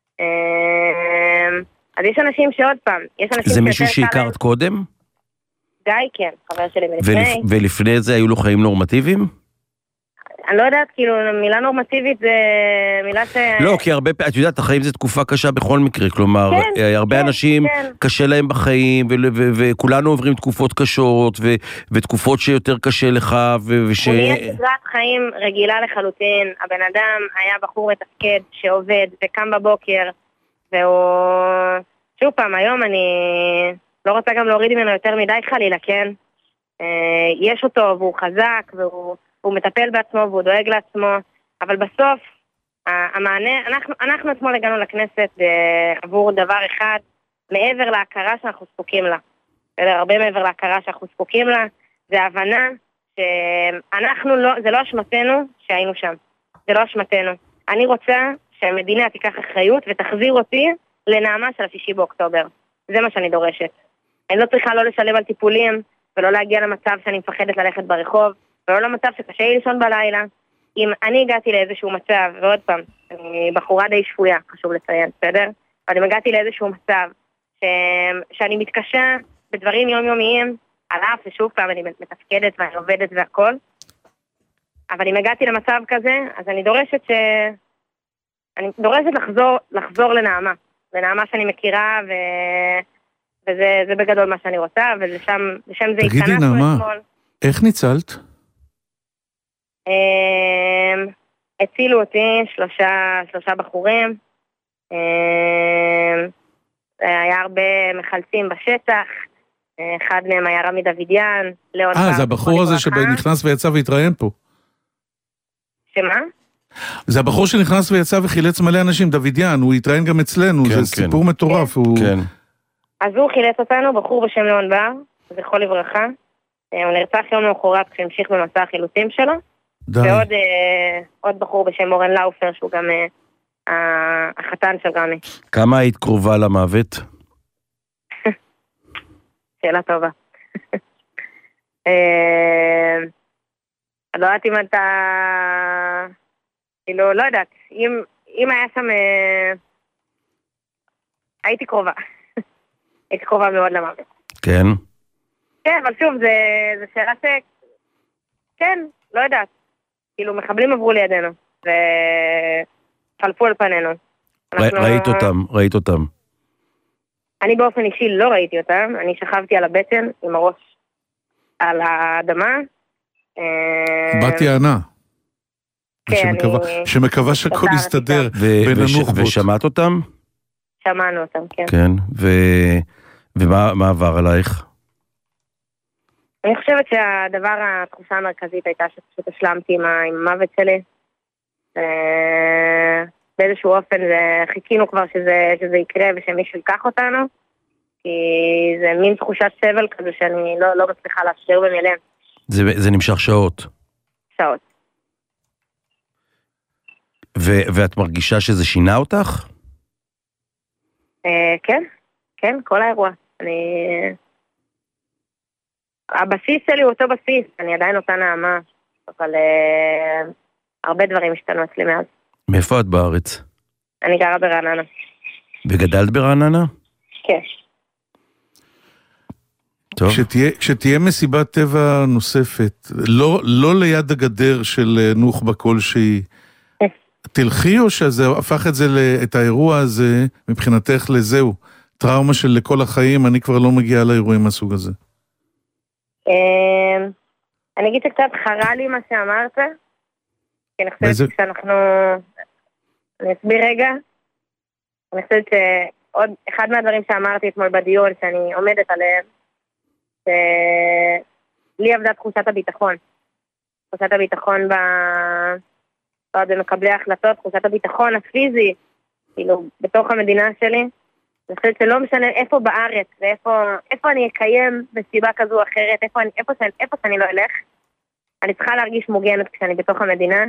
אז יש אנשים שעוד פעם, יש אנשים... זה מישהו שהכרת קודם? גיא, כן, חבר שלי מלפני. ולפני זה היו לו חיים נורמטיביים? אני לא יודעת, כאילו, מילה נורמטיבית זה מילה ש... לא, כי הרבה, את יודעת, החיים זה תקופה קשה בכל מקרה, כלומר, כן, הרבה כן, אנשים כן. קשה להם בחיים, וכולנו עוברים תקופות קשות, ותקופות שיותר קשה לך, וש... הוא נהיה סדרת חיים רגילה לחלוטין, הבן אדם היה בחור מתפקד שעובד, וקם בבוקר, והוא... שוב פעם, היום אני לא רוצה גם להוריד ממנו יותר מדי חלילה, כן? יש אותו, והוא חזק, והוא... הוא מטפל בעצמו והוא דואג לעצמו, אבל בסוף, המענה, אנחנו, אנחנו אתמול הגענו לכנסת עבור דבר אחד, מעבר להכרה שאנחנו זקוקים לה. הרבה מעבר להכרה שאנחנו זקוקים לה, זה ההבנה שאנחנו לא, זה לא אשמתנו שהיינו שם. זה לא אשמתנו. אני רוצה שהמדינה תיקח אחריות ותחזיר אותי לנעמה של השישי באוקטובר. זה מה שאני דורשת. אני לא צריכה לא לשלם על טיפולים, ולא להגיע למצב שאני מפחדת ללכת ברחוב, ולא למצב שקשה לי לישון בלילה. אם אני הגעתי לאיזשהו מצב, ועוד פעם, אני בחורה די שפויה, חשוב לציין, בסדר? אבל אם הגעתי לאיזשהו מצב ש... שאני מתקשה בדברים יומיומיים, על אף ששוב פעם אני מתפקדת ואני עובדת והכל, אבל אם הגעתי למצב כזה, אז אני דורשת ש... אני דורשת לחזור, לחזור לנעמה, לנעמה שאני מכירה, ו... וזה זה בגדול מה שאני רוצה, ולשם זה התכנסנו אתמול. תגידי נעמה, איך ניצלת? הצילו אותי שלושה, שלושה בחורים, היה הרבה מחלצים בשטח, אחד מהם היה רמי דוידיאן, ליאון בר. אה, זה הבחור הזה שנכנס ויצא והתראיין פה. שמה? זה הבחור שנכנס ויצא וחילץ מלא אנשים, דוידיאן, הוא התראיין גם אצלנו, כן, זה כן. סיפור מטורף. כן. הוא... כן. אז הוא חילץ אותנו, בחור בשם ליאון בר, זכרו לברכה. הוא נרצח יום למחרת כשהמשיך במסע החילוצים שלו. די. ועוד אה, עוד בחור בשם אורן לאופר, שהוא גם אה, החתן של רמי. כמה היית קרובה למוות? שאלה טובה. אה, לא יודעת אם אתה... כאילו, לא יודעת. אם, אם היה שם... אה, הייתי קרובה. הייתי קרובה מאוד למוות. כן. כן, אבל שוב, זה, זה שאלה ש... כן, לא יודעת. כאילו, מחבלים עברו לידינו, וחלפו על פנינו. אנחנו... ראית אותם, ראית אותם. אני באופן אישי לא ראיתי אותם, אני שכבתי על הבטן עם הראש על האדמה. בת יענה. כן, שמקווה, אני... שמקווה שהכל יסתדר ו- בין וש- הנוחבות. ושמעת אותם? שמענו אותם, כן. כן, ו- ומה מה עבר עלייך? אני חושבת שהדבר, התחושה המרכזית הייתה שפשוט השלמתי עם המוות שלי. באיזשהו אופן חיכינו כבר שזה, שזה יקרה ושמישהו ייקח אותנו, כי זה מין תחושת סבל כזו שאני לא, לא מצליחה להשאיר במילים. זה, זה נמשך שעות. שעות. ו- ואת מרגישה שזה שינה אותך? אה, כן, כן, כל האירוע. אני... הבסיס שלי הוא אותו בסיס, אני עדיין אותה נעמה, אבל אה, הרבה דברים השתנו אצלי מאז. מאיפה את בארץ? אני גרה ברעננה. וגדלת ברעננה? כן. טוב. כשתהיה, כשתהיה מסיבת טבע נוספת, לא, לא ליד הגדר של נוח'בה כלשהי, תלכי או שזה הפך את זה, את האירוע הזה, מבחינתך לזהו, טראומה של לכל החיים, אני כבר לא מגיעה לאירועים מהסוג הזה. אני אגיד שקצת חרה לי מה שאמרת, כי אני חושבת שאנחנו, אני אסביר רגע, אני חושבת שעוד אחד מהדברים שאמרתי אתמול בדיון, שאני עומדת עליהם, שלי עבדה תחושת הביטחון. תחושת הביטחון ב... במקבלי ההחלטות, תחושת הביטחון הפיזי, כאילו, בתוך המדינה שלי. אני חושבת שלא משנה איפה בארץ, ואיפה איפה אני אקיים מסיבה כזו או אחרת, איפה, איפה, שאני, איפה שאני לא אלך, אני צריכה להרגיש מוגנת כשאני בתוך המדינה.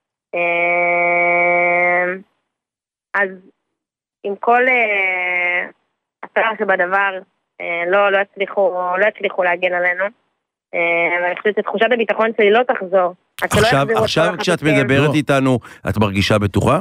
אז עם כל הצער שבדבר, לא, לא הצליחו, לא הצליחו להגן עלינו. ואני חושבת שתחושת הביטחון שלי לא תחזור. עכשיו, עכשיו כשאת מדברת איתנו, את מרגישה בטוחה?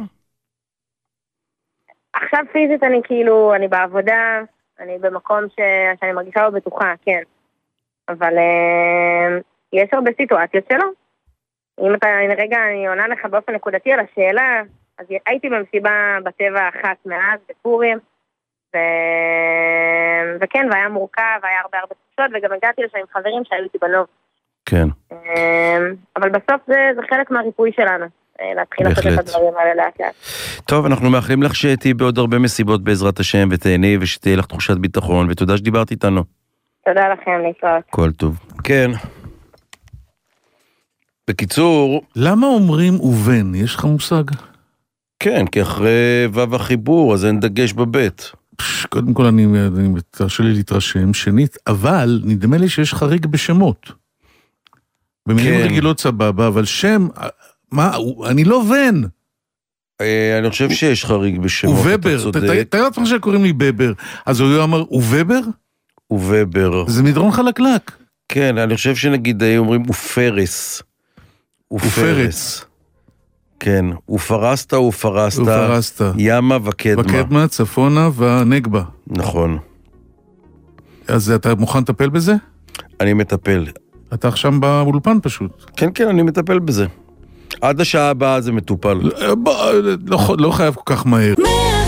עכשיו פיזית אני כאילו, אני בעבודה, אני במקום ש... שאני מרגישה לא בטוחה, כן. אבל אה, יש הרבה סיטואציות שלא. אם אתה, רגע, אני עונה לך באופן נקודתי על השאלה, אז הייתי במסיבה בטבע אחת מאז, בפורים, ו... וכן, והיה מורכב, והיה הרבה הרבה תחושות, וגם הגעתי לשם עם חברים שהיו איתי בנוב. כן. אה, אבל בסוף זה, זה חלק מהריפוי שלנו. להתחיל לעשות את הדברים האלה לאט לאט. טוב, אנחנו מאחלים לך שתהי בעוד הרבה מסיבות בעזרת השם ותהני ושתהיה לך תחושת ביטחון ותודה שדיברת איתנו. תודה לכם, להתראות. כל טוב. כן. בקיצור... למה אומרים ובן? יש לך מושג? כן, כי אחרי וו החיבור אז אין דגש בבית. קודם כל אני, אני תרשה לי להתרשם, שנית, אבל נדמה לי שיש חריג בשמות. במילים כן. רגילות סבבה, אבל שם... מה? אני לא בן. אני חושב שיש חריג בשמות, ובבר, תראה לך שקוראים לי בבר. אז הוא אמר, ובבר? ובבר. זה מדרון חלקלק. כן, אני חושב שנגיד אומרים ופרס. ופרס. כן, ופרסת ופרסת. ופרסת. ימה וקדמה. וקדמה, צפונה ונגבה. נכון. אז אתה מוכן לטפל בזה? אני מטפל. אתה עכשיו באולפן פשוט. כן, כן, אני מטפל בזה. עד השעה הבאה זה מטופל. לא חייב כל כך מהר.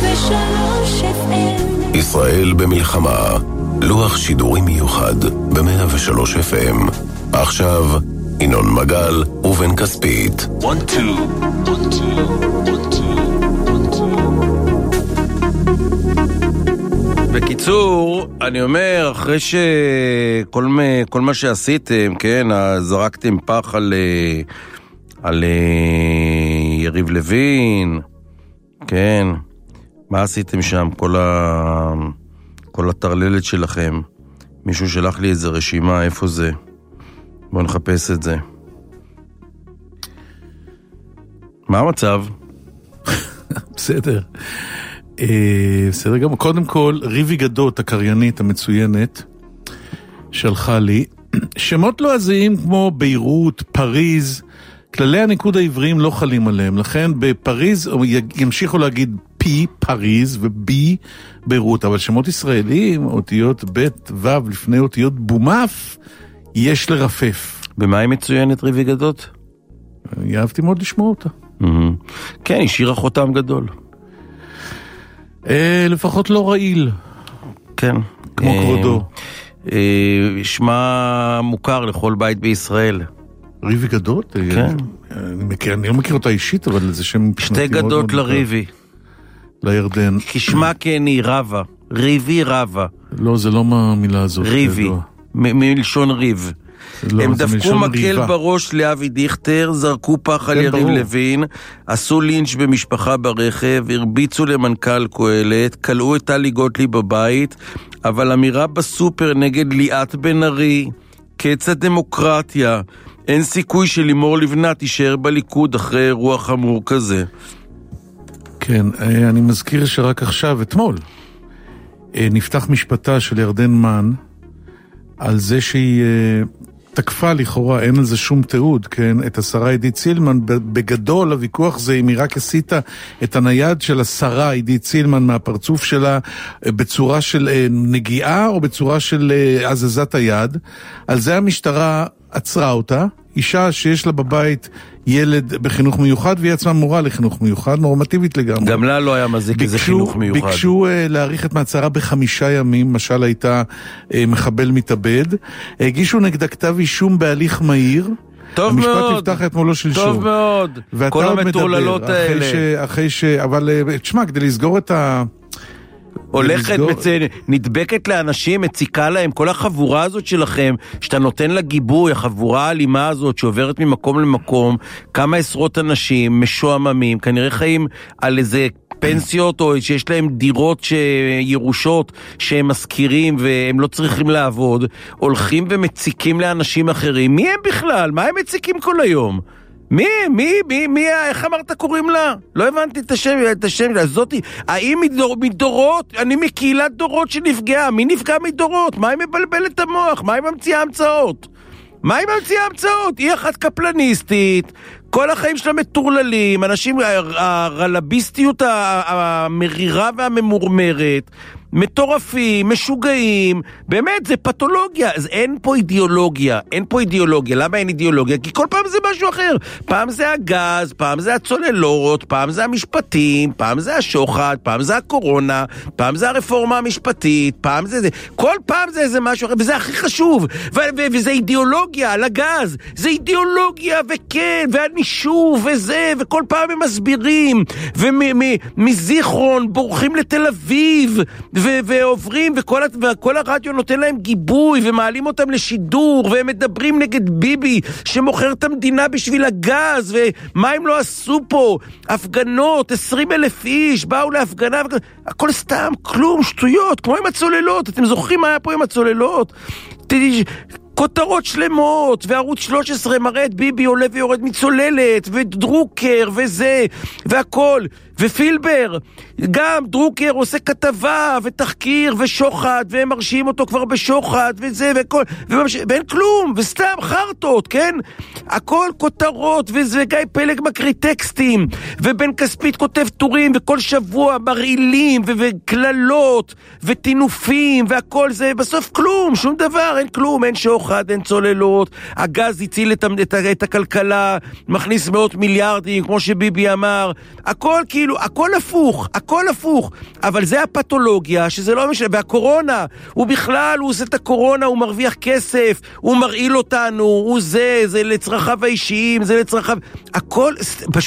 ישראל במלחמה, לוח שידורים מיוחד ב-מאה ושלוש אף אם. עכשיו, ינון מגל ובן כספית. one, two, one, two, one, two, one, two. בקיצור בקיצור, אני אומר, אחרי שכל מה, כל מה שעשיתם, כן, זרקתם פח על, על יריב לוין, כן, מה עשיתם שם? כל, ה, כל התרללת שלכם. מישהו שלח לי איזה רשימה, איפה זה? בואו נחפש את זה. מה המצב? בסדר. בסדר גם. קודם כל, ריבי גדות, הקריינית המצוינת, שלחה לי, שמות לועזיים כמו ביירות, פריז, כללי הניקוד העבריים לא חלים עליהם, לכן בפריז ימשיכו להגיד פי, פריז, ובי, ביירות, אבל שמות ישראלים, אותיות ב' ו' לפני אותיות בומף, יש לרפף. במה היא מצוינת ריבי גדות? אהבתי מאוד לשמוע אותה. כן, היא שירה חותם גדול. לפחות לא רעיל. כן. כמו כבודו. שמה מוכר לכל בית בישראל. ריבי גדות? כן. אני לא מכיר אותה אישית, אבל זה שם... שתי גדות לריבי. לירדן. כשמה כן היא רבה. ריבי רבה. לא, זה לא מהמילה הזאת. ריבי. מלשון ריב. לא, הם דפקו מקל בראש לאבי דיכטר, זרקו פח על יריב לוין, עשו לינץ' במשפחה ברכב, הרביצו למנכ"ל קהלת, קלעו את טלי גוטליב בבית, אבל אמירה בסופר נגד ליאת בן ארי, קץ הדמוקרטיה, אין סיכוי שלימור לבנת תישאר בליכוד אחרי אירוע חמור כזה. כן, אני מזכיר שרק עכשיו, אתמול, נפתח משפטה של ירדן מן, על זה שהיא תקפה לכאורה, אין על זה שום תיעוד, כן, את השרה עידית סילמן, בגדול הוויכוח זה אם היא רק עשית את הנייד של השרה עידית סילמן מהפרצוף שלה בצורה של נגיעה או בצורה של הזזת היד, על זה המשטרה עצרה אותה, אישה שיש לה בבית ילד בחינוך מיוחד, והיא עצמה מורה לחינוך מיוחד, נורמטיבית לגמרי. גם לה לא היה מזיק איזה חינוך מיוחד. ביקשו uh, להאריך את מעצרה בחמישה ימים, משל הייתה uh, מחבל מתאבד. הגישו נגדה כתב אישום בהליך מהיר. טוב מאוד. המשפט נפתח אתמולו שלשום. טוב מאוד. כל המטורללות האלה. אחרי ש, אחרי ש, אבל תשמע, כדי לסגור את ה... הולכת, מצ... נדבקת לאנשים, מציקה להם, כל החבורה הזאת שלכם, שאתה נותן לה גיבוי, החבורה האלימה הזאת שעוברת ממקום למקום, כמה עשרות אנשים משועממים, כנראה חיים על איזה פנסיות או שיש להם דירות שירושות שהם מזכירים והם לא צריכים לעבוד, הולכים ומציקים לאנשים אחרים. מי הם בכלל? מה הם מציקים כל היום? מי, מי, מי, מי, איך אמרת קוראים לה? לא הבנתי את השם, את השם שלה, זאתי, האם מדור, מדורות, אני מקהילת דורות שנפגעה, מי נפגע מדורות? מה היא מבלבלת את המוח? מה היא ממציאה המצאות? מה היא ממציאה המצאות? היא אחת קפלניסטית, כל החיים שלה מטורללים, אנשים, הרלביסטיות המרירה והממורמרת, מטורפים, משוגעים, באמת זה פתולוגיה, אז אין פה אידיאולוגיה, אין פה אידיאולוגיה, למה אין אידיאולוגיה? כי כל פעם זה משהו אחר, פעם זה הגז, פעם זה הצוללות, פעם זה המשפטים, פעם זה השוחד, פעם זה הקורונה, פעם זה הרפורמה המשפטית, פעם זה זה, כל פעם זה איזה משהו אחר, וזה הכי חשוב, ו- ו- וזה אידיאולוגיה על הגז, זה אידיאולוגיה וכן, והנישוב וזה, וכל פעם הם מסבירים, ומזיכרון ומ- בורחים לתל אביב, ו- ועוברים, וכל, וכל הרדיו נותן להם גיבוי, ומעלים אותם לשידור, והם מדברים נגד ביבי, שמוכר את המדינה בשביל הגז, ומה הם לא עשו פה? הפגנות, עשרים אלף איש, באו להפגנה, הכל סתם, כלום, שטויות, כמו עם הצוללות, אתם זוכרים מה היה פה עם הצוללות? כותרות שלמות, וערוץ שלוש עשרה מראה את ביבי עולה ויורד מצוללת, ודרוקר וזה, והכל, ופילבר, גם דרוקר עושה כתבה ותחקיר ושוחד, והם מרשיעים אותו כבר בשוחד וזה וכל, וממש... ואין כלום, וסתם חרטות, כן? הכל כותרות, וזה גיא פלג מקריא טקסטים, ובן כספית כותב טורים, וכל שבוע מרעילים, ו- וכללות, וטינופים, והכל זה, בסוף כלום, שום דבר, אין כלום, אין שוחד, אין צוללות, הגז הציל את, את, את הכלכלה, מכניס מאות מיליארדים, כמו שביבי אמר, הכל כאילו, הכל הפוך, הכל הפוך, אבל זה הפתולוגיה, שזה לא משנה, והקורונה, הוא בכלל, הוא עושה את הקורונה, הוא מרוויח כסף, הוא מרעיל אותנו, הוא זה, זה לצרכיו האישיים, זה לצרכיו, הכל, פשוט,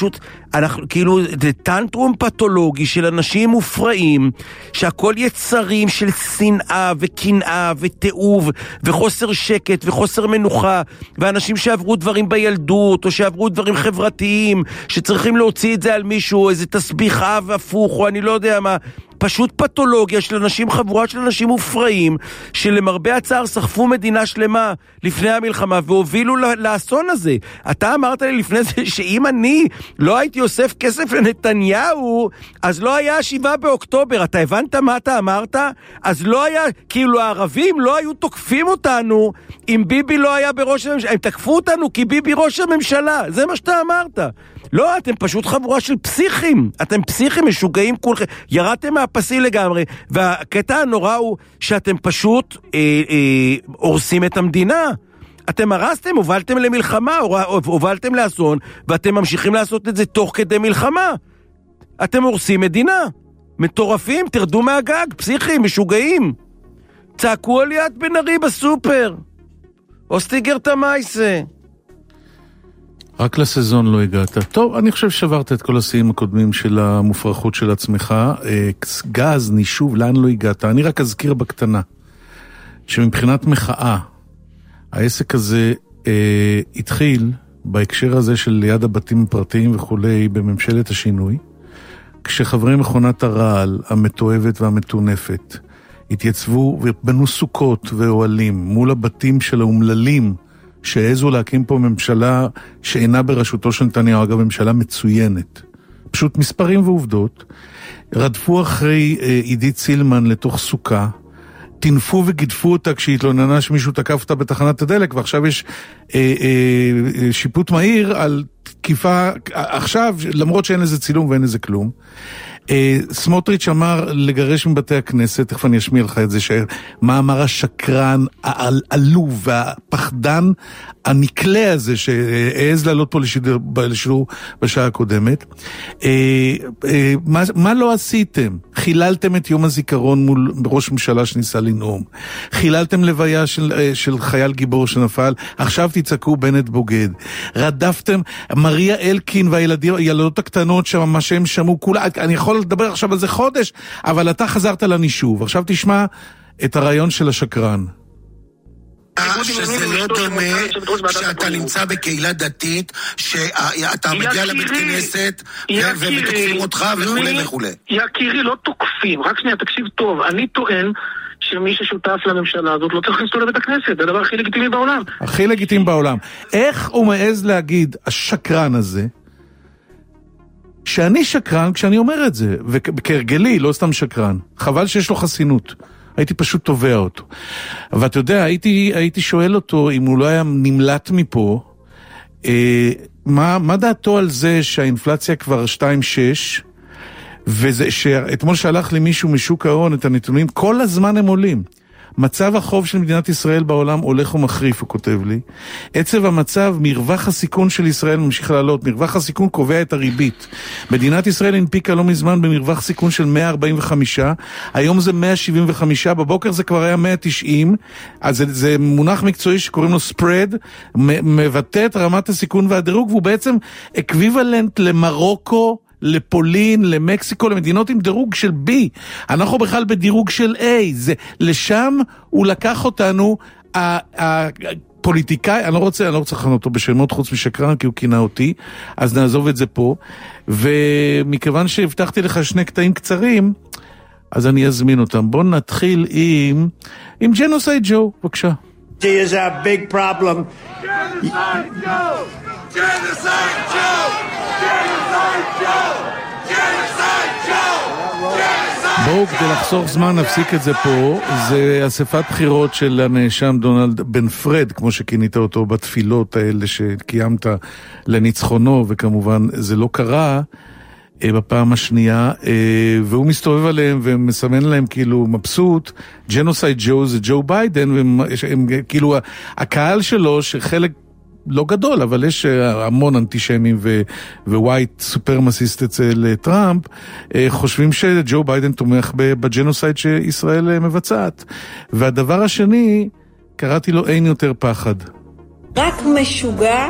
אנחנו, כאילו, זה טנטרום פתולוגי של אנשים מופרעים, שהכל יצרים של שנאה וקנאה ותיעוב וחוסר שקט וחוסר מנוחה, ואנשים שעברו דברים בילדות או שעברו דברים חברתיים שצריכים להוציא את זה על מישהו, איזה תסביך אב הפוך או אני לא יודע מה, פשוט פתולוגיה של אנשים, חבורה של אנשים מופרעים שלמרבה הצער סחפו מדינה שלמה לפני המלחמה והובילו לאסון הזה. אתה אמרת לי לפני זה שאם אני לא הייתי אוסף כסף לנתניהו אז לא היה שבעה באוקטובר. אתה הבנת מה אתה אמרת? אז לא היה, כאילו הערבים לא היו תוקפים אותנו אם ביבי לא היה בראש הממשלה, הם תקפו אותנו כי ביבי ראש הממשלה, זה מה שאתה אמרת. לא, אתם פשוט חבורה של פסיכים, אתם פסיכים משוגעים כולכם, ירדתם מהפסי לגמרי, והקטע הנורא הוא שאתם פשוט אה, אה, הורסים את המדינה. אתם הרסתם, הובלתם למלחמה, הובלתם לאסון, ואתם ממשיכים לעשות את זה תוך כדי מלחמה. אתם הורסים מדינה, מטורפים, תרדו מהגג, פסיכים, משוגעים. צעקו על יד בן ארי בסופר, אוסטיגר תמייסה. רק לסזון לא הגעת. טוב, אני חושב שברת את כל השיאים הקודמים של המופרכות של עצמך. גז, נישוב, לאן לא הגעת? אני רק אזכיר בקטנה, שמבחינת מחאה, העסק הזה אה, התחיל בהקשר הזה של ליד הבתים הפרטיים וכולי בממשלת השינוי, כשחברי מכונת הרעל המתועבת והמתונפת התייצבו ובנו סוכות ואוהלים מול הבתים של האומללים שהעזו להקים פה ממשלה שאינה בראשותו של נתניהו, אגב ממשלה מצוינת, פשוט מספרים ועובדות, רדפו אחרי אה, עידית סילמן לתוך סוכה, תנפו וגידפו אותה כשהתלוננה שמישהו תקף אותה בתחנת הדלק, ועכשיו יש אה, אה, שיפוט מהיר על תקיפה עכשיו, למרות שאין לזה צילום ואין לזה כלום. סמוטריץ' אמר לגרש מבתי הכנסת, תכף אני אשמיע לך את זה, מה אמר השקרן, העלוב והפחדן הנקלה הזה שהעז לעלות פה לשידור בשעה הקודמת. מה, מה לא עשיתם? חיללתם את יום הזיכרון מול ראש ממשלה שניסה לנאום, חיללתם לוויה של, של חייל גיבור שנפל, עכשיו תצעקו בנט בוגד, רדפתם מריה אלקין והילדות הקטנות שם, מה שהם שמעו כולה, אני יכול לדבר עכשיו על זה חודש, אבל אתה חזרת לנישוב. עכשיו תשמע את הרעיון של השקרן. שזה לא דומה שאתה נמצא בקהילה דתית, שאתה מגיע לבית כנסת ותוקפים אותך וכו' וכו'. יקירי, לא תוקפים, רק שנייה, תקשיב טוב, אני טוען שמי ששותף לממשלה הזאת לא צריך להכניס אותו לבית הכנסת, זה הדבר הכי לגיטימי בעולם. הכי לגיטימי בעולם. איך הוא מעז להגיד, השקרן הזה, שאני שקרן כשאני אומר את זה, וכהרגלי, לא סתם שקרן, חבל שיש לו חסינות, הייתי פשוט תובע אותו. ואתה יודע, הייתי, הייתי שואל אותו, אם הוא לא היה נמלט מפה, אה, מה, מה דעתו על זה שהאינפלציה כבר שתיים שש, וזה שאתמול שלח לי מישהו משוק ההון את הנתונים, כל הזמן הם עולים. מצב החוב של מדינת ישראל בעולם הולך ומחריף, הוא כותב לי. עצב המצב, מרווח הסיכון של ישראל ממשיך לעלות. מרווח הסיכון קובע את הריבית. מדינת ישראל הנפיקה לא מזמן במרווח סיכון של מאה ארבעים וחמש, היום זה מאה שבעים וחמש, בבוקר זה כבר היה מאה תשעים, אז זה, זה מונח מקצועי שקוראים לו spread, מבטא את רמת הסיכון והדירוג, והוא בעצם אקוויוולנט למרוקו, לפולין, למקסיקו, למדינות עם דירוג של B. אנחנו בכלל בדירוג של A. זה, לשם הוא לקח אותנו, הפוליטיקאי, אני לא רוצה, אני לא רוצה לחנות אותו בשמות חוץ משקרן, כי הוא כינה אותי, אז נעזוב את זה פה. ומכיוון שהבטחתי לך שני קטעים קצרים, אז אני אזמין אותם. בואו נתחיל עם, עם ג'נוסייד ג'ו, בבקשה. He is a big problem. Genocide Joe! Genocide Joe! Genocide Joe! Genocide Joe! בואו, כדי לחסוך זמן, נפסיק את זה פה. זה אספת בחירות של הנאשם דונלד בן פרד, כמו שכינית אותו בתפילות האלה שקיימת לניצחונו, וכמובן זה לא קרה בפעם השנייה, והוא מסתובב עליהם ומסמן להם כאילו מבסוט. ג'נוסייד ג'ו זה ג'ו ביידן, והם, הם, כאילו הקהל שלו שחלק לא גדול, אבל יש המון אנטישמים ווייט סופרמסיסט אצל טראמפ, חושבים שג'ו ביידן תומך בג'נוסייד שישראל מבצעת. והדבר השני, קראתי לו אין יותר פחד. רק משוגע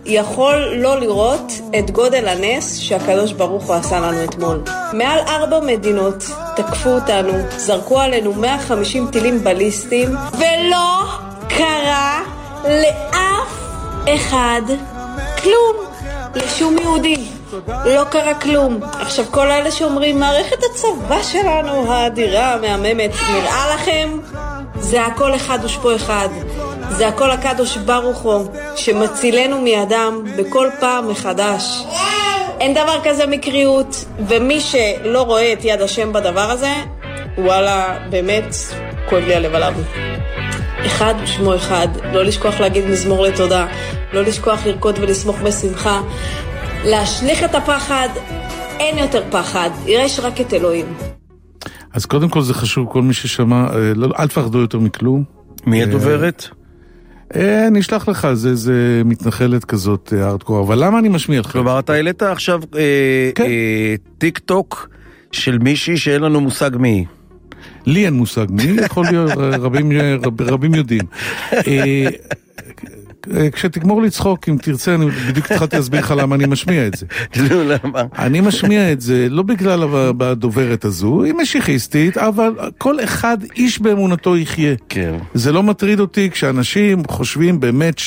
יכול לא לראות את גודל הנס שהקדוש ברוך הוא עשה לנו אתמול. מעל ארבע מדינות תקפו אותנו, זרקו עלינו מאה וחמישים טילים בליסטיים, ולא קרה לאף אחד כלום. לשום יהודי לא קרה כלום. עכשיו כל אלה שאומרים מערכת הצבא שלנו האדירה המהממת, נראה לכם? זה הכל אחד ושפו אחד. זה הכל הקדוש ברוך הוא שמצילנו מידם בכל פעם מחדש. אין דבר כזה מקריות, ומי שלא רואה את יד השם בדבר הזה, וואלה, באמת כואב לי הלב עליו. אחד ושמו אחד, לא לשכוח להגיד מזמור לתודה, לא לשכוח לרקוד ולשמוח בשמחה, להשליך את הפחד, אין יותר פחד, יש רק את אלוהים. אז קודם כל זה חשוב, כל מי ששמע, לא, אל תפחדו יותר מכלום. מי הדוברת? אה, אני אשלח לך, זה, זה מתנחלת כזאת הארדקור, אבל למה אני משמיע לך? כלומר, אתה העלית עכשיו כן. אה, אה, טיק טוק של מישהי שאין לנו מושג מי. לי אין מושג מי, יכול להיות, רבים, רב, רבים יודעים. אה, כשתגמור לצחוק, אם תרצה, אני בדיוק התחלתי להסביר לך למה אני משמיע את זה. למה? אני משמיע את זה לא בגלל הדוברת הזו, היא משיחיסטית, אבל כל אחד איש באמונתו יחיה. כן. זה לא מטריד אותי כשאנשים חושבים באמת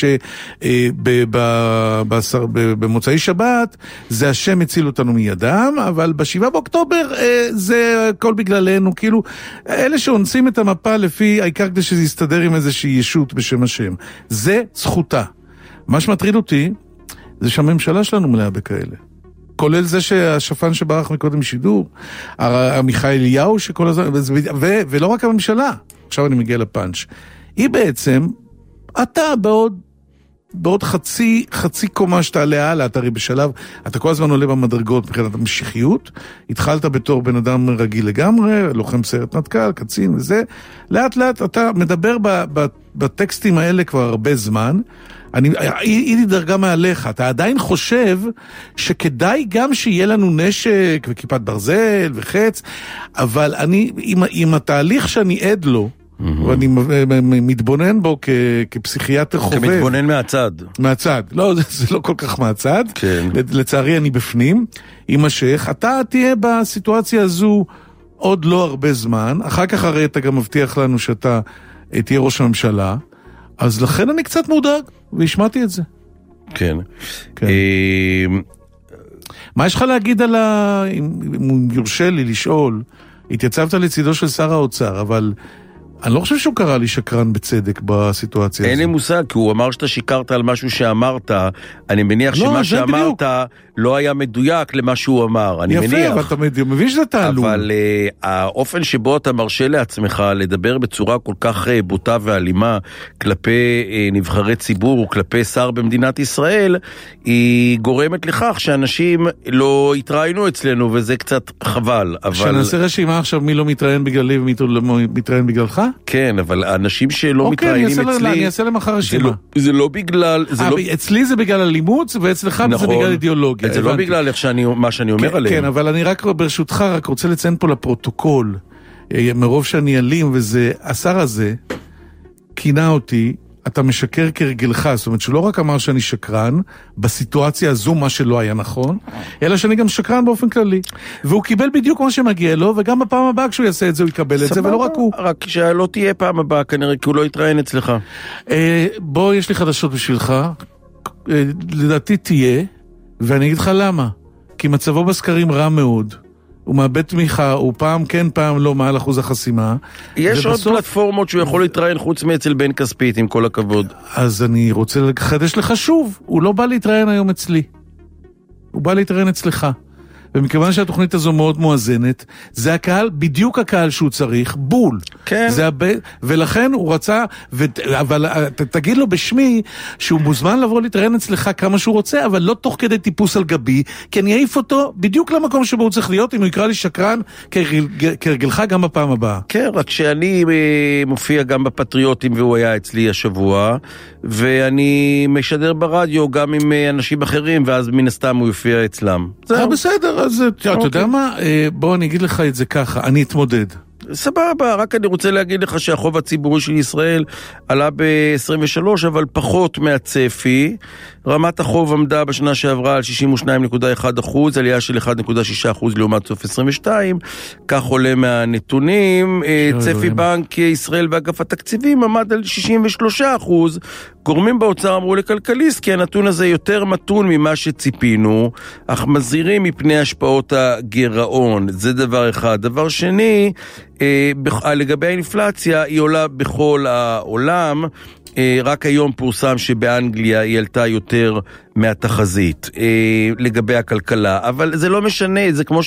שבמוצאי שבת זה השם הציל אותנו מידם, אבל בשבעה באוקטובר זה הכל בגללנו, כאילו אלה שאונסים את המפה לפי העיקר כדי שזה יסתדר עם איזושהי ישות בשם השם. זה זכות. מה שמטריד אותי זה שהממשלה שלנו מלאה בכאלה. כולל זה שהשפן שברח מקודם שידור, עמיחי אליהו שכל הזמן, ו- ולא רק הממשלה, עכשיו אני מגיע לפאנץ', היא בעצם, אתה בעוד, בעוד חצי, חצי קומה שתעלה הלאה, אתה הרי בשלב, אתה כל הזמן עולה במדרגות מבחינת המשיחיות, התחלת בתור בן אדם רגיל לגמרי, לוחם סיירת מטכ"ל, קצין וזה, לאט לאט אתה מדבר ב- ב- בטקסטים האלה כבר הרבה זמן, אני, היא דרגה מעליך, אתה עדיין חושב שכדאי גם שיהיה לנו נשק וכיפת ברזל וחץ, אבל אני, עם, עם התהליך שאני עד לו, ואני מתבונן בו כפסיכיאטר חובב. כמתבונן מהצד. מהצד. לא, זה, זה לא כל כך מהצד. כן. לצערי אני בפנים. יימשך. אתה תהיה בסיטואציה הזו עוד לא הרבה זמן. אחר כך הרי אתה גם מבטיח לנו שאתה תהיה ראש הממשלה. אז לכן אני קצת מודאג, והשמעתי את זה. כן. כן. מה יש לך להגיד על ה... אם יורשה לי לשאול, התייצבת לצידו של שר האוצר, אבל... אני לא חושב שהוא קרא לי שקרן בצדק בסיטואציה הזו. אין לי מושג, כי הוא אמר שאתה שיקרת על משהו שאמרת, אני מניח שמה שאמרת לא היה מדויק למה שהוא אמר, אני מניח. יפה, אבל אתה מבין שזה תעלול. אבל האופן שבו אתה מרשה לעצמך לדבר בצורה כל כך בוטה ואלימה כלפי נבחרי ציבור וכלפי שר במדינת ישראל, היא גורמת לכך שאנשים לא יתראיינו אצלנו, וזה קצת חבל. שנעשה רשימה עכשיו מי לא מתראיין בגללי ומי לא מתראיין בגללך? כן, אבל האנשים שלא מתראיינים אצלי... אני אעשה למחר רשימה. זה לא בגלל... אצלי זה בגלל אלימות, ואצלך זה בגלל אידיאולוגיה. זה לא בגלל מה שאני אומר עליהם. כן, אבל אני רק ברשותך רק רוצה לציין פה לפרוטוקול, מרוב שאני אלים, וזה, השר הזה כינה אותי, אתה משקר כרגלך, זאת אומרת שהוא לא רק אמר שאני שקרן, בסיטואציה הזו מה שלא היה נכון, אלא שאני גם שקרן באופן כללי. והוא קיבל בדיוק מה שמגיע לו, וגם בפעם הבאה כשהוא יעשה את זה הוא יקבל את זה, ולא רק הוא. רק שלא תהיה פעם הבאה כנראה, כי הוא לא יתראיין אצלך. בוא, יש לי חדשות בשבילך, לדעתי תהיה, ואני אגיד לך למה. כי מצבו בסקרים רע מאוד. הוא מאבד תמיכה, הוא פעם כן פעם לא מעל אחוז החסימה. יש עוד פלטפורמות שהוא יכול להתראיין חוץ מאצל בן כספית, עם כל הכבוד. אז אני רוצה לחדש לך שוב, הוא לא בא להתראיין היום אצלי. הוא בא להתראיין אצלך. ומכיוון שהתוכנית הזו מאוד מואזנת, זה הקהל, בדיוק הקהל שהוא צריך, בול. כן. זה הב... ולכן הוא רצה, ו... אבל ת, תגיד לו בשמי, שהוא מוזמן לבוא להתראיין אצלך כמה שהוא רוצה, אבל לא תוך כדי טיפוס על גבי, כי אני אעיף אותו בדיוק למקום שבו הוא צריך להיות, אם הוא יקרא לי שקרן, כרגלך גם בפעם הבאה. כן, רק שאני מופיע גם בפטריוטים, והוא היה אצלי השבוע, ואני משדר ברדיו גם עם אנשים אחרים, ואז מן הסתם הוא יופיע אצלם. זה בסדר. אז אתה יודע מה? בוא אני אגיד לך את זה ככה, אני אתמודד. סבבה, רק אני רוצה להגיד לך שהחוב הציבורי של ישראל עלה ב-עשרים ושלוש, אבל פחות מהצפי. רמת החוב עמדה בשנה שעברה על שישים ושתיים נקודה אחת אחוז, עלייה של אחד נקודה שש אחוז לעומת סוף עשרים ושתיים, כך עולה מהנתונים. צפי בנק ישראל ואגף התקציבים עמד על שישים ושלושה אחוז. גורמים באוצר אמרו לכלכליסט כי הנתון הזה יותר מתון ממה שציפינו, אך מזהירים מפני השפעות הגירעון. זה דבר אחד. דבר שני, לגבי האינפלציה, היא עולה בכל העולם. רק היום פורסם שבאנגליה היא עלתה יותר מהתחזית לגבי הכלכלה, אבל זה לא משנה, זה כמו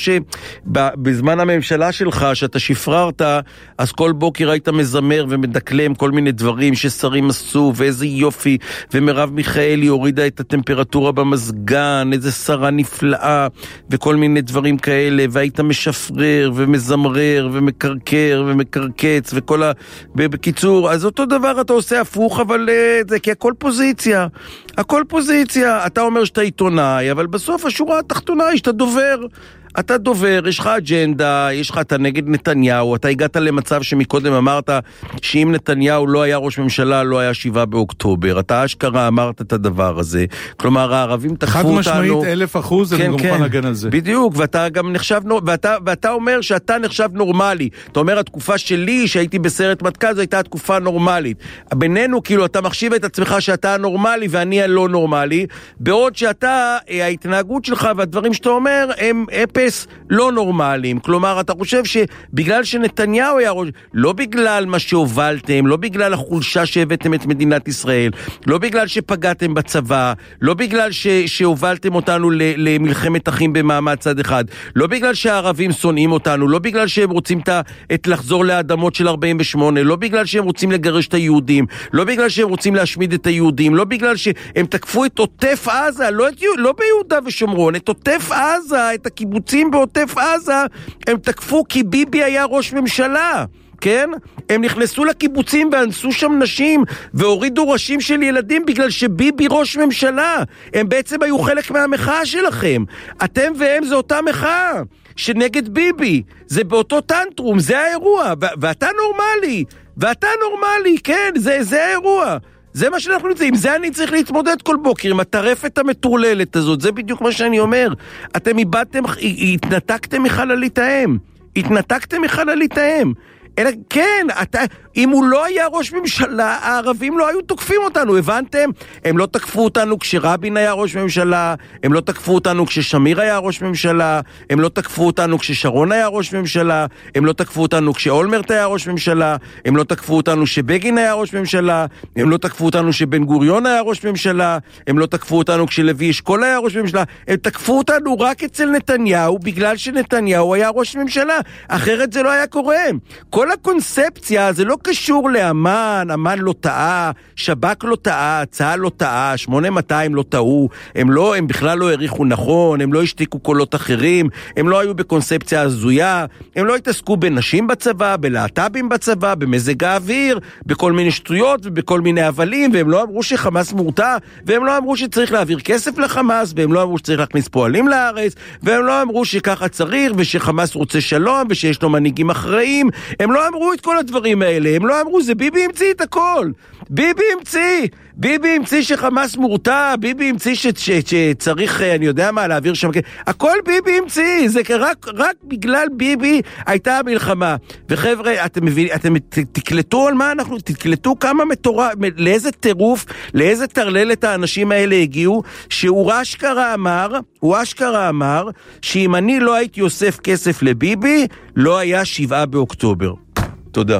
שבזמן הממשלה שלך שאתה שפררת, אז כל בוקר היית מזמר ומדקלם כל מיני דברים ששרים עשו ואיזה יופי, ומרב מיכאלי הורידה את הטמפרטורה במזגן, איזה שרה נפלאה וכל מיני דברים כאלה, והיית משפרר ומזמרר ומקרקר ומקרקץ וכל ה... בקיצור, אז אותו דבר אתה עושה הפוך, אבל זה כי הכל פוזיציה, הכל פוזיציה. אתה אומר שאתה עיתונאי, אבל בסוף השורה התחתונה היא שאתה דובר. אתה דובר, יש לך אג'נדה, יש לך, אתה נגד נתניהו, אתה הגעת למצב שמקודם אמרת שאם נתניהו לא היה ראש ממשלה, לא היה שבעה באוקטובר. אתה אשכרה אמרת את הדבר הזה. כלומר, הערבים תקפו אותנו. חד משמעית אלף אחוז, אני גם מוכן להגן על זה. בדיוק, ואתה גם נחשב, ואתה, ואתה אומר שאתה נחשב נורמלי. אתה אומר, התקופה שלי, שהייתי בסרט מטכ"ל, זו הייתה התקופה נורמלית. בינינו, כאילו, אתה מחשיב את עצמך שאתה נורמלי ואני הלא נורמלי, בעוד שאתה, ההתנהגות שלך והדברים שאתה אומר, הם אפס לא נורמליים. כלומר, אתה חושב שבגלל שנתניהו היה ראש, לא בגלל מה שהובלתם, לא בגלל החולשה שהבאתם את מדינת ישראל, לא בגלל שפגעתם בצבא, לא בגלל ש, שהובלתם אותנו ל, למלחמת אחים במעמד צד אחד, לא בגלל שהערבים שונאים אותנו, לא בגלל שהם רוצים את, את לחזור לאדמות של ארבעים ושמונה, לא בגלל שהם רוצים לגרש את היהודים, לא בגלל שהם רוצים להשמיד את היהודים, לא בגלל שהם תקפו את עוטף עזה, לא, את, לא ביהודה ושומרון, את עוטף עזה, את הקיבוצים בעוטף עזה, הם תקפו כי ביבי היה ראש ממשלה, כן? הם נכנסו לקיבוצים ואנסו שם נשים והורידו ראשים של ילדים בגלל שביבי ראש ממשלה. הם בעצם היו חלק מהמחאה שלכם. אתם והם זה אותה מחאה שנגד ביבי, זה באותו טנטרום, זה האירוע, ו- ואתה נורמלי, ואתה נורמלי, כן, זה, זה האירוע. זה מה שאנחנו נמצאים, זה אני צריך להתמודד כל בוקר עם הטרפת המטורללת הזאת, זה בדיוק מה שאני אומר. אתם איבדתם, התנתקתם מחללית האם, התנתקתם מחללית האם. אלא כן, אתה, אם הוא לא היה ראש ממשלה, הערבים לא היו תוקפים אותנו, הבנתם? הם לא תקפו אותנו כשרבין היה ראש ממשלה, הם לא תקפו אותנו כששמיר היה ראש ממשלה, הם לא תקפו אותנו כששרון היה ראש ממשלה, הם לא תקפו אותנו כשאולמרט היה ראש ממשלה, הם לא תקפו אותנו שבגין היה ראש ממשלה, הם לא תקפו אותנו שבן גוריון היה ראש ממשלה, הם לא תקפו אותנו כשלוי אשכול היה ראש ממשלה, הם תקפו אותנו רק אצל נתניהו, בגלל שנתניהו היה ראש ממשלה, אחרת זה לא היה קורה. כל הקונספציה זה לא קשור לאמן, אמן לא טעה, שבק לא טעה, צה"ל לא טעה, שמונה מאתיים לא טעו, הם לא, הם בכלל לא העריכו נכון, הם לא השתיקו קולות אחרים, הם לא היו בקונספציה הזויה, הם לא התעסקו בנשים בצבא, בלהט"בים בצבא, במזג האוויר, בכל מיני שטויות ובכל מיני הבלים, והם לא אמרו שחמאס מורתע, והם לא אמרו שצריך להעביר כסף לחמאס, והם לא אמרו שצריך להכניס פועלים לארץ, והם לא אמרו שככה צריך, ושחמאס רוצה שלום, ושיש לו מנהיגים אחראים, הם לא אמרו את כל הדברים האלה, הם לא אמרו, זה ביבי המציא את הכל, ביבי המציא, ביבי המציא שחמאס מורתע, ביבי המציא ש- ש- שצריך, אני יודע מה, להעביר שם, הכל ביבי המציא, זה רק, רק בגלל ביבי הייתה המלחמה. וחבר'ה, אתם מבינים, אתם תקלטו על מה אנחנו, תקלטו כמה מטורף, לאיזה טירוף, לאיזה תרללת האנשים האלה הגיעו, שהוא אשכרה אמר, הוא אשכרה אמר, שאם אני לא הייתי אוסף כסף לביבי, לא היה שבעה באוקטובר. תודה.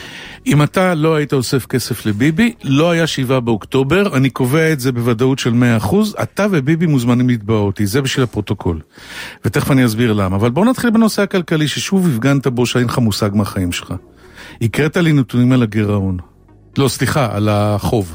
אם אתה לא היית אוסף כסף לביבי, לא היה שבעה באוקטובר, אני קובע את זה בוודאות של מאה אחוז, אתה וביבי מוזמנים לתבוע אותי, זה בשביל הפרוטוקול. ותכף אני אסביר למה. אבל בוא נתחיל בנושא הכלכלי, ששוב הפגנת בו שאין לך מושג מהחיים שלך. הקראת לי נתונים על הגירעון. לא, סליחה, על החוב.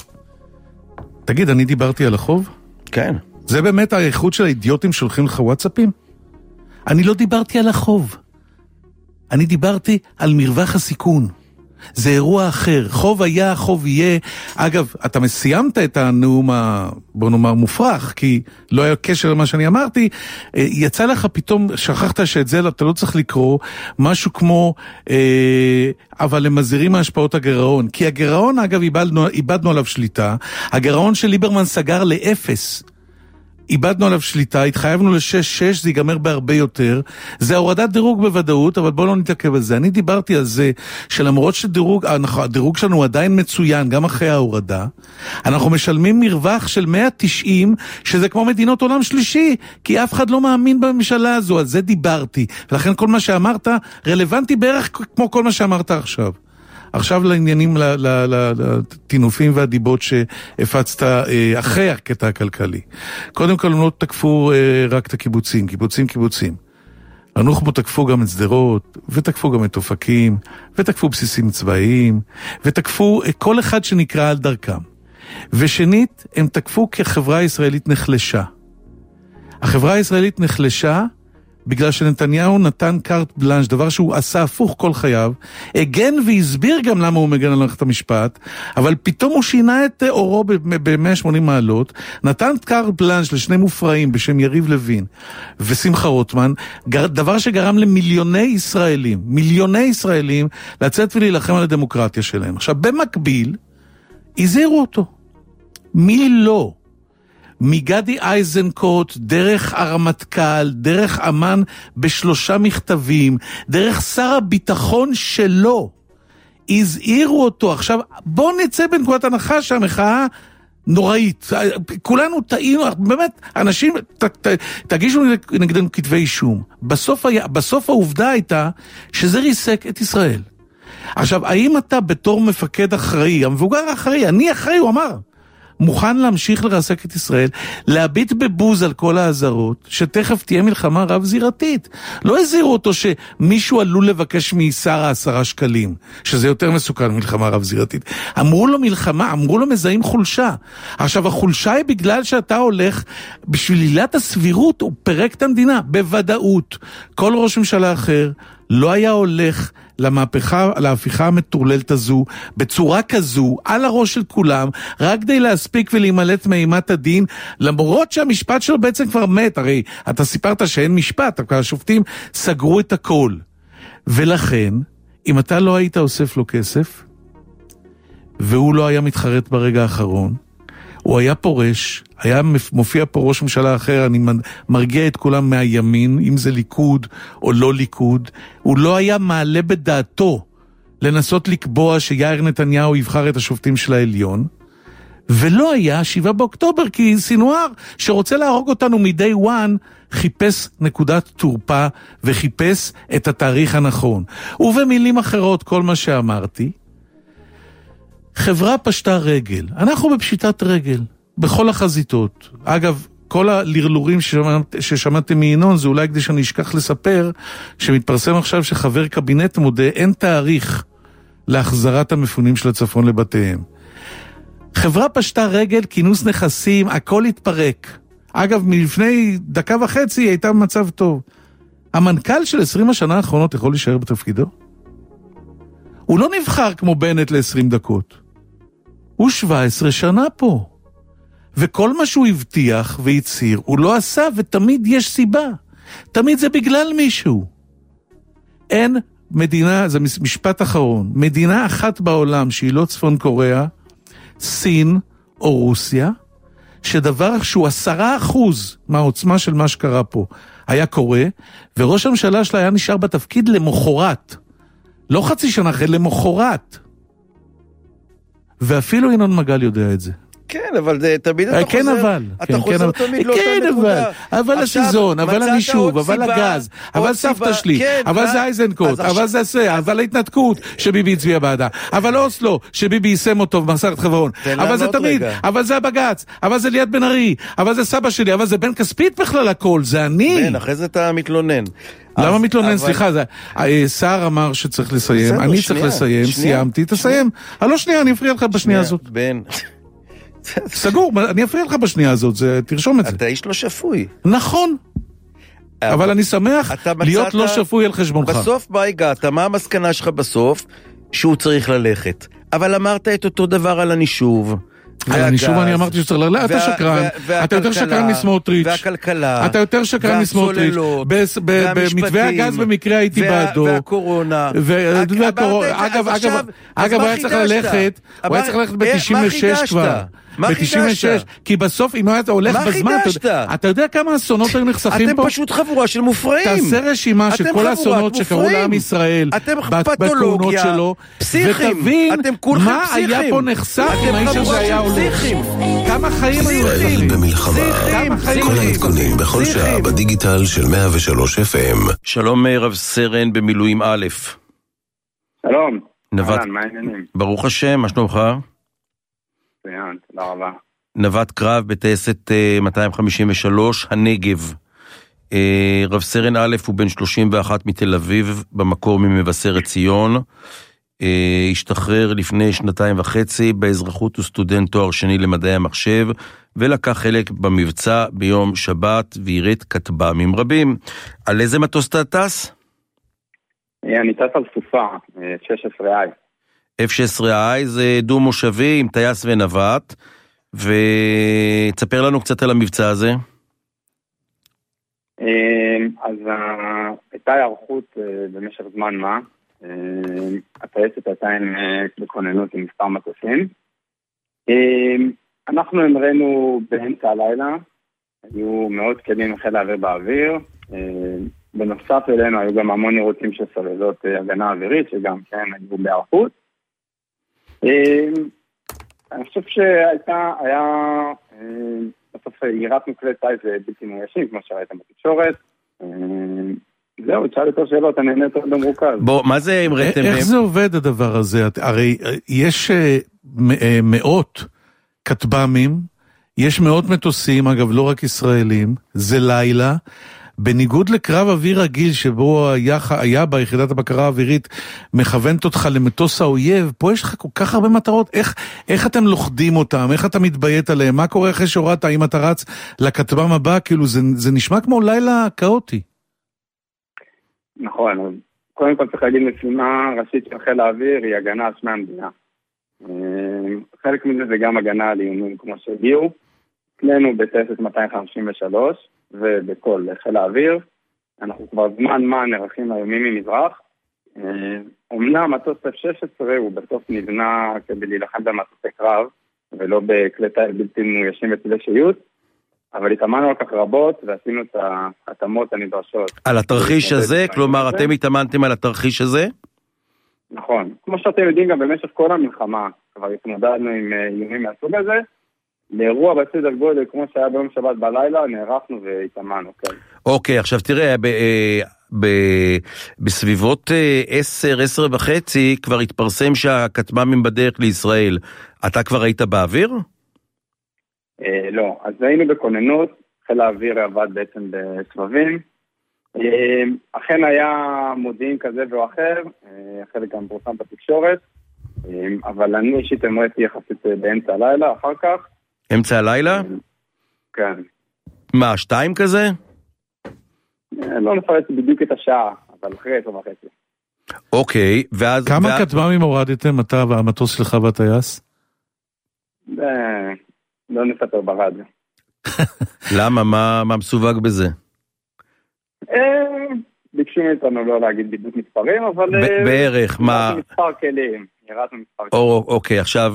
תגיד, אני דיברתי על החוב? כן. זה באמת האיכות של האידיוטים שהולכים לך וואטסאפים? אני לא דיברתי על החוב. אני דיברתי על מרווח הסיכון. זה אירוע אחר, חוב היה, חוב יהיה. אגב, אתה סיימת את הנאום, בוא נאמר, מופרך, כי לא היה קשר למה שאני אמרתי, יצא לך פתאום, שכחת שאת זה אתה לא צריך לקרוא, משהו כמו, אה, אבל למזהירים מהשפעות הגירעון, כי הגירעון, אגב, איבדנו, איבדנו עליו שליטה, הגירעון של ליברמן סגר לאפס, איבדנו עליו שליטה, התחייבנו לשש שש, זה ייגמר בהרבה יותר, זה הורדת דירוג בוודאות, אבל בואו לא נתעכב על זה. אני דיברתי על זה, שלמרות שדירוג, הדירוג שלנו עדיין מצוין, גם אחרי ההורדה, אנחנו משלמים מרווח של מאה ותשעים, שזה כמו מדינות עולם שלישי, כי אף אחד לא מאמין בממשלה הזו, על זה דיברתי, ולכן כל מה שאמרת, רלוונטי בערך כמו כל מה שאמרת עכשיו. עכשיו לעניינים, לתינופים והדיבות שהפצת אחרי הקטע הכלכלי. קודם כל, הם לא תקפו רק את הקיבוצים, קיבוצים, קיבוצים. הנוח'בות תקפו גם את שדרות, ותקפו גם את אופקים, ותקפו בסיסים צבאיים, ותקפו כל אחד שנקרא על דרכם. ושנית, הם תקפו כי החברה הישראלית נחלשה. החברה הישראלית נחלשה, בגלל שנתניהו נתן קארט בלנש, דבר שהוא עשה הפוך כל חייו, הגן והסביר גם למה הוא מגן על מערכת המשפט, אבל פתאום הוא שינה את אורו ב-מאה ושמונים מעלות, נתן קארט בלנש לשני מופרעים בשם יריב לוין ושמחה רוטמן, דבר שגרם למיליוני ישראלים, מיליוני ישראלים, לצאת ולהילחם על הדמוקרטיה שלהם. עכשיו, במקביל, הזהירו אותו. מי לא? מגדי איזנקוט, דרך הרמטכ"ל, דרך אמן בשלושה מכתבים, דרך שר הביטחון שלו, הזהירו אותו. עכשיו, בואו נצא בנקודת הנחה שהמחאה נוראית. כולנו טעינו, באמת, אנשים, ת, ת, תגישו נגדנו כתבי אישום. בסוף, היה, בסוף העובדה הייתה שזה ריסק את ישראל. עכשיו, האם אתה בתור מפקד אחראי, המבוגר אחראי, אני אחראי, הוא אמר, מוכן להמשיך לרסק את ישראל, להביט בבוז על כל העזרות, שתכף תהיה מלחמה רב זירתית. לא הזהירו אותו שמישהו עלול לבקש משר העשרה שקלים, שזה יותר מסוכן מלחמה רב זירתית. אמרו לו מלחמה, אמרו לו מזהים חולשה. עכשיו, החולשה היא בגלל שאתה הולך, בשביל עילת הסבירות, הוא פרק את המדינה, בוודאות. כל ראש ממשלה אחר לא היה הולך למהפכה, להפיכה המטורללת הזו, בצורה כזו, על הראש של כולם, רק כדי להספיק ולהימלט מאימת הדין, למרות שהמשפט שלו בעצם כבר מת. הרי אתה סיפרת שאין משפט, השופטים סגרו את הכל. ולכן, אם אתה לא היית אוסף לו כסף, והוא לא היה מתחרט ברגע האחרון, הוא היה פורש, היה מופיע פה ראש ממשלה אחר, אני מרגיע את כולם מהימין, אם זה ליכוד או לא ליכוד, הוא לא היה מעלה בדעתו לנסות לקבוע שיאיר נתניהו יבחר את השופטים של העליון, ולא היה שבעה באוקטובר, כי סינואר שרוצה להרוג אותנו מ-day one, חיפש נקודת תורפה וחיפש את התאריך הנכון. ובמילים אחרות, כל מה שאמרתי, חברה פשטה רגל. אנחנו בפשיטת רגל, בכל החזיתות. אגב, כל הלרלורים ששמעת, ששמעתם מינון, זה אולי כדי שאני אשכח לספר, שמתפרסם עכשיו שחבר קבינט מודה, אין תאריך להחזרת המפונים של הצפון לבתיהם. חברה פשטה רגל, כינוס נכסים, הכל התפרק. אגב, מלפני דקה וחצי היא הייתה במצב טוב. המנכ"ל של עשרים השנה האחרונות יכול להישאר בתפקידו? הוא לא נבחר כמו בנט ל-עשרים דקות. הוא שבע עשרה שנה פה. וכל מה שהוא הבטיח והצהיר, הוא לא עשה, ותמיד יש סיבה. תמיד זה בגלל מישהו. אין מדינה, זה משפט אחרון, מדינה אחת בעולם שהיא לא צפון קוריאה, סין או רוסיה, שדבר שהוא עשרה אחוז מהעוצמה של מה שקרה פה היה קורה, וראש הממשלה שלה היה נשאר בתפקיד למחרת. לא חצי שנה אחרי, למחרת. ואפילו ינון מגל יודע את זה. כן, אבל זה תמיד אתה כן, חוזר, אבל, אתה כן, חוזר כן, תמיד לאותה כן, נקודה. אבל, אבל הסיזון, אבל הנישוב, אבל הגז, אבל סבתא שלי, כן, אבל ואז, זה איזנקוט, אבל עכשיו... זה זה, אבל ההתנתקות שביבי הצביע בעדה, אבל אוסלו שביבי יישם אותו במסכת חברון, אבל זה תמיד, רגע. אבל זה הבגץ, אבל זה ליד בן ארי, אבל זה סבא שלי, אבל זה בן כספית בכלל הכל, זה אני. בן, אחרי זה אתה מתלונן. למה מתלונן? סליחה, שר אמר שצריך לסיים, אני צריך לסיים, סיימתי, תסיים. לא שנייה, אני אפריע לך בשנייה הזאת. בן... סגור, אני אפריע לך בשנייה הזאת, תרשום את זה. אתה איש לא שפוי. נכון. אבל אני שמח להיות לא שפוי על חשבונך. בסוף מה הגעת? מה המסקנה שלך בסוף? שהוא צריך ללכת. אבל אמרת את אותו דבר על הנישוב. על הנישוב אני אמרתי שצריך ללכת, אתה שקרן, אתה יותר שקרן מסמוטריץ', והכלכלה, אתה יותר שקרן מסמוטריץ', במתווה הגז במקרה הייתי בעדו, והקורונה, אגב, אגב, הוא היה צריך ללכת, הוא היה צריך ללכת ב-תשעים ושש כבר, ב-תשעים ושש, כי בסוף אם הוא הולך בזמן, אתה יודע כמה אסונות היו נחסכים פה? אתם פשוט חבורה של מופרעים. תעשה רשימה של כל האסונות שקרו לעם ישראל, בכהונות שלו, ותבין מה היה פה נחסך אם האיש הזה היה הולך. כמה חיים היו ישראל נחסכים. במלחמה. כל העדכונים בכל שעה בדיגיטל של מאה ושלוש אף אם. שלום רב סרן במילואים א'. שלום. נווט, מה העניינים? ברוך השם, מה שלומך? מצוין, תודה רבה. נווט קרב בטייסת מאתיים חמישים ושלוש, הנגב. רב סרן א' הוא בן שלושים ואחת מתל אביב, במקור ממבשרת ציון. השתחרר לפני שנתיים וחצי, באזרחות הוא סטודנט תואר שני למדעי המחשב, ולקח חלק במבצע ביום שבת, וירט כטב"מים רבים. על איזה מטוס אתה טס? אני טס על סופה, שש עשרה איי. אף שש עשרה איי זה דו מושבי עם טייס ונווט, ותספר לנו קצת על המבצע הזה. אז הייתה הערכות במשך זמן מה, הטייסת הייתה בכוננות עם מספר מטוסים. אנחנו המראנו באמצע הלילה, היו מאות כלים מחיל האוויר באוויר, בנוסף אלינו היו גם המון עירוצים של סוללות הגנה אווירית, שגם כן היו בהערכות. אני חושב שהייתה, היה, בסוף יירתנו כלי טייס בלתי מאוישים, כמו שראיתם בתקשורת. זהו, תשאל יותר שאלות, אני נהנה יותר במרוכז. בוא, מה זה המראתם? איך זה עובד הדבר הזה? הרי יש מאות כטב"מים, יש מאות מטוסים, אגב לא רק ישראלים, זה לילה, בניגוד לקרב אוויר רגיל שבו היה, היה ביחידת הבקרה האווירית מכוונת אותך למטוס האויב, פה יש לך כל כך הרבה מטרות, איך, איך אתם לוכדים אותם, איך אתה מתביית עליהם, מה קורה אחרי שהורדת, האם אתה רץ לכטב"ם הבא, כאילו זה, זה נשמע כמו לילה כאוטי. נכון, אז קודם כל צריך להגיד משימה ראשית של חיל האוויר היא הגנה על שמי המדינה. חלק מזה זה גם הגנה על איומים כמו שהגיעו, אצלנו בטייסת מאתיים חמישים ושלוש ובכל חיל האוויר, אנחנו כבר זמן מה נערכים לאיומים ממזרח. אומנם מטוס אף שש עשרה הוא בסוף נבנה כדי להילחם במטוסי קרב, ולא בכלי טייס בלתי מאוישים וטילי שיוט, אבל התאמנו על כך רבות ועשינו את ההתאמות הנדרשות. על התרחיש הזה? כלומר, אתם התאמנתם על התרחיש הזה? נכון. כמו שאתם יודעים, גם במשך כל המלחמה, כבר התמודדנו עם איומים מהסוג הזה, לאירוע בסדר גודל, כמו שהיה ביום שבת בלילה, נערכנו והתאמנו, כן. אוקיי, עכשיו תראה, בסביבות עשר, עשר וחצי, כבר התפרסם שהכטב"מים בדרך לישראל. אתה כבר היית באוויר? לא, אז היינו בכוננות, חיל האוויר עבד בעצם בסבבים, אכן היה מודיעין כזה או אחר, חלק גם פורסם בתקשורת, אבל אני אישית אמרתי יחסית באמצע הלילה, אחר כך. אמצע הלילה? כן. מה, שתיים כזה? לא נפרט בדיוק את השעה, אבל אחרי עשר וחצי. אוקיי, ואז... כמה כטב"מים הורדתם, אתה והמטוס שלך והטייס? לא נספר ברדיו. למה? מה, מה מסווג בזה? ביקשו מאיתנו לא להגיד בדיוק מספרים, אבל... בערך, מה... מספר כלים, ירדנו מספר כלים. אוקיי, עכשיו,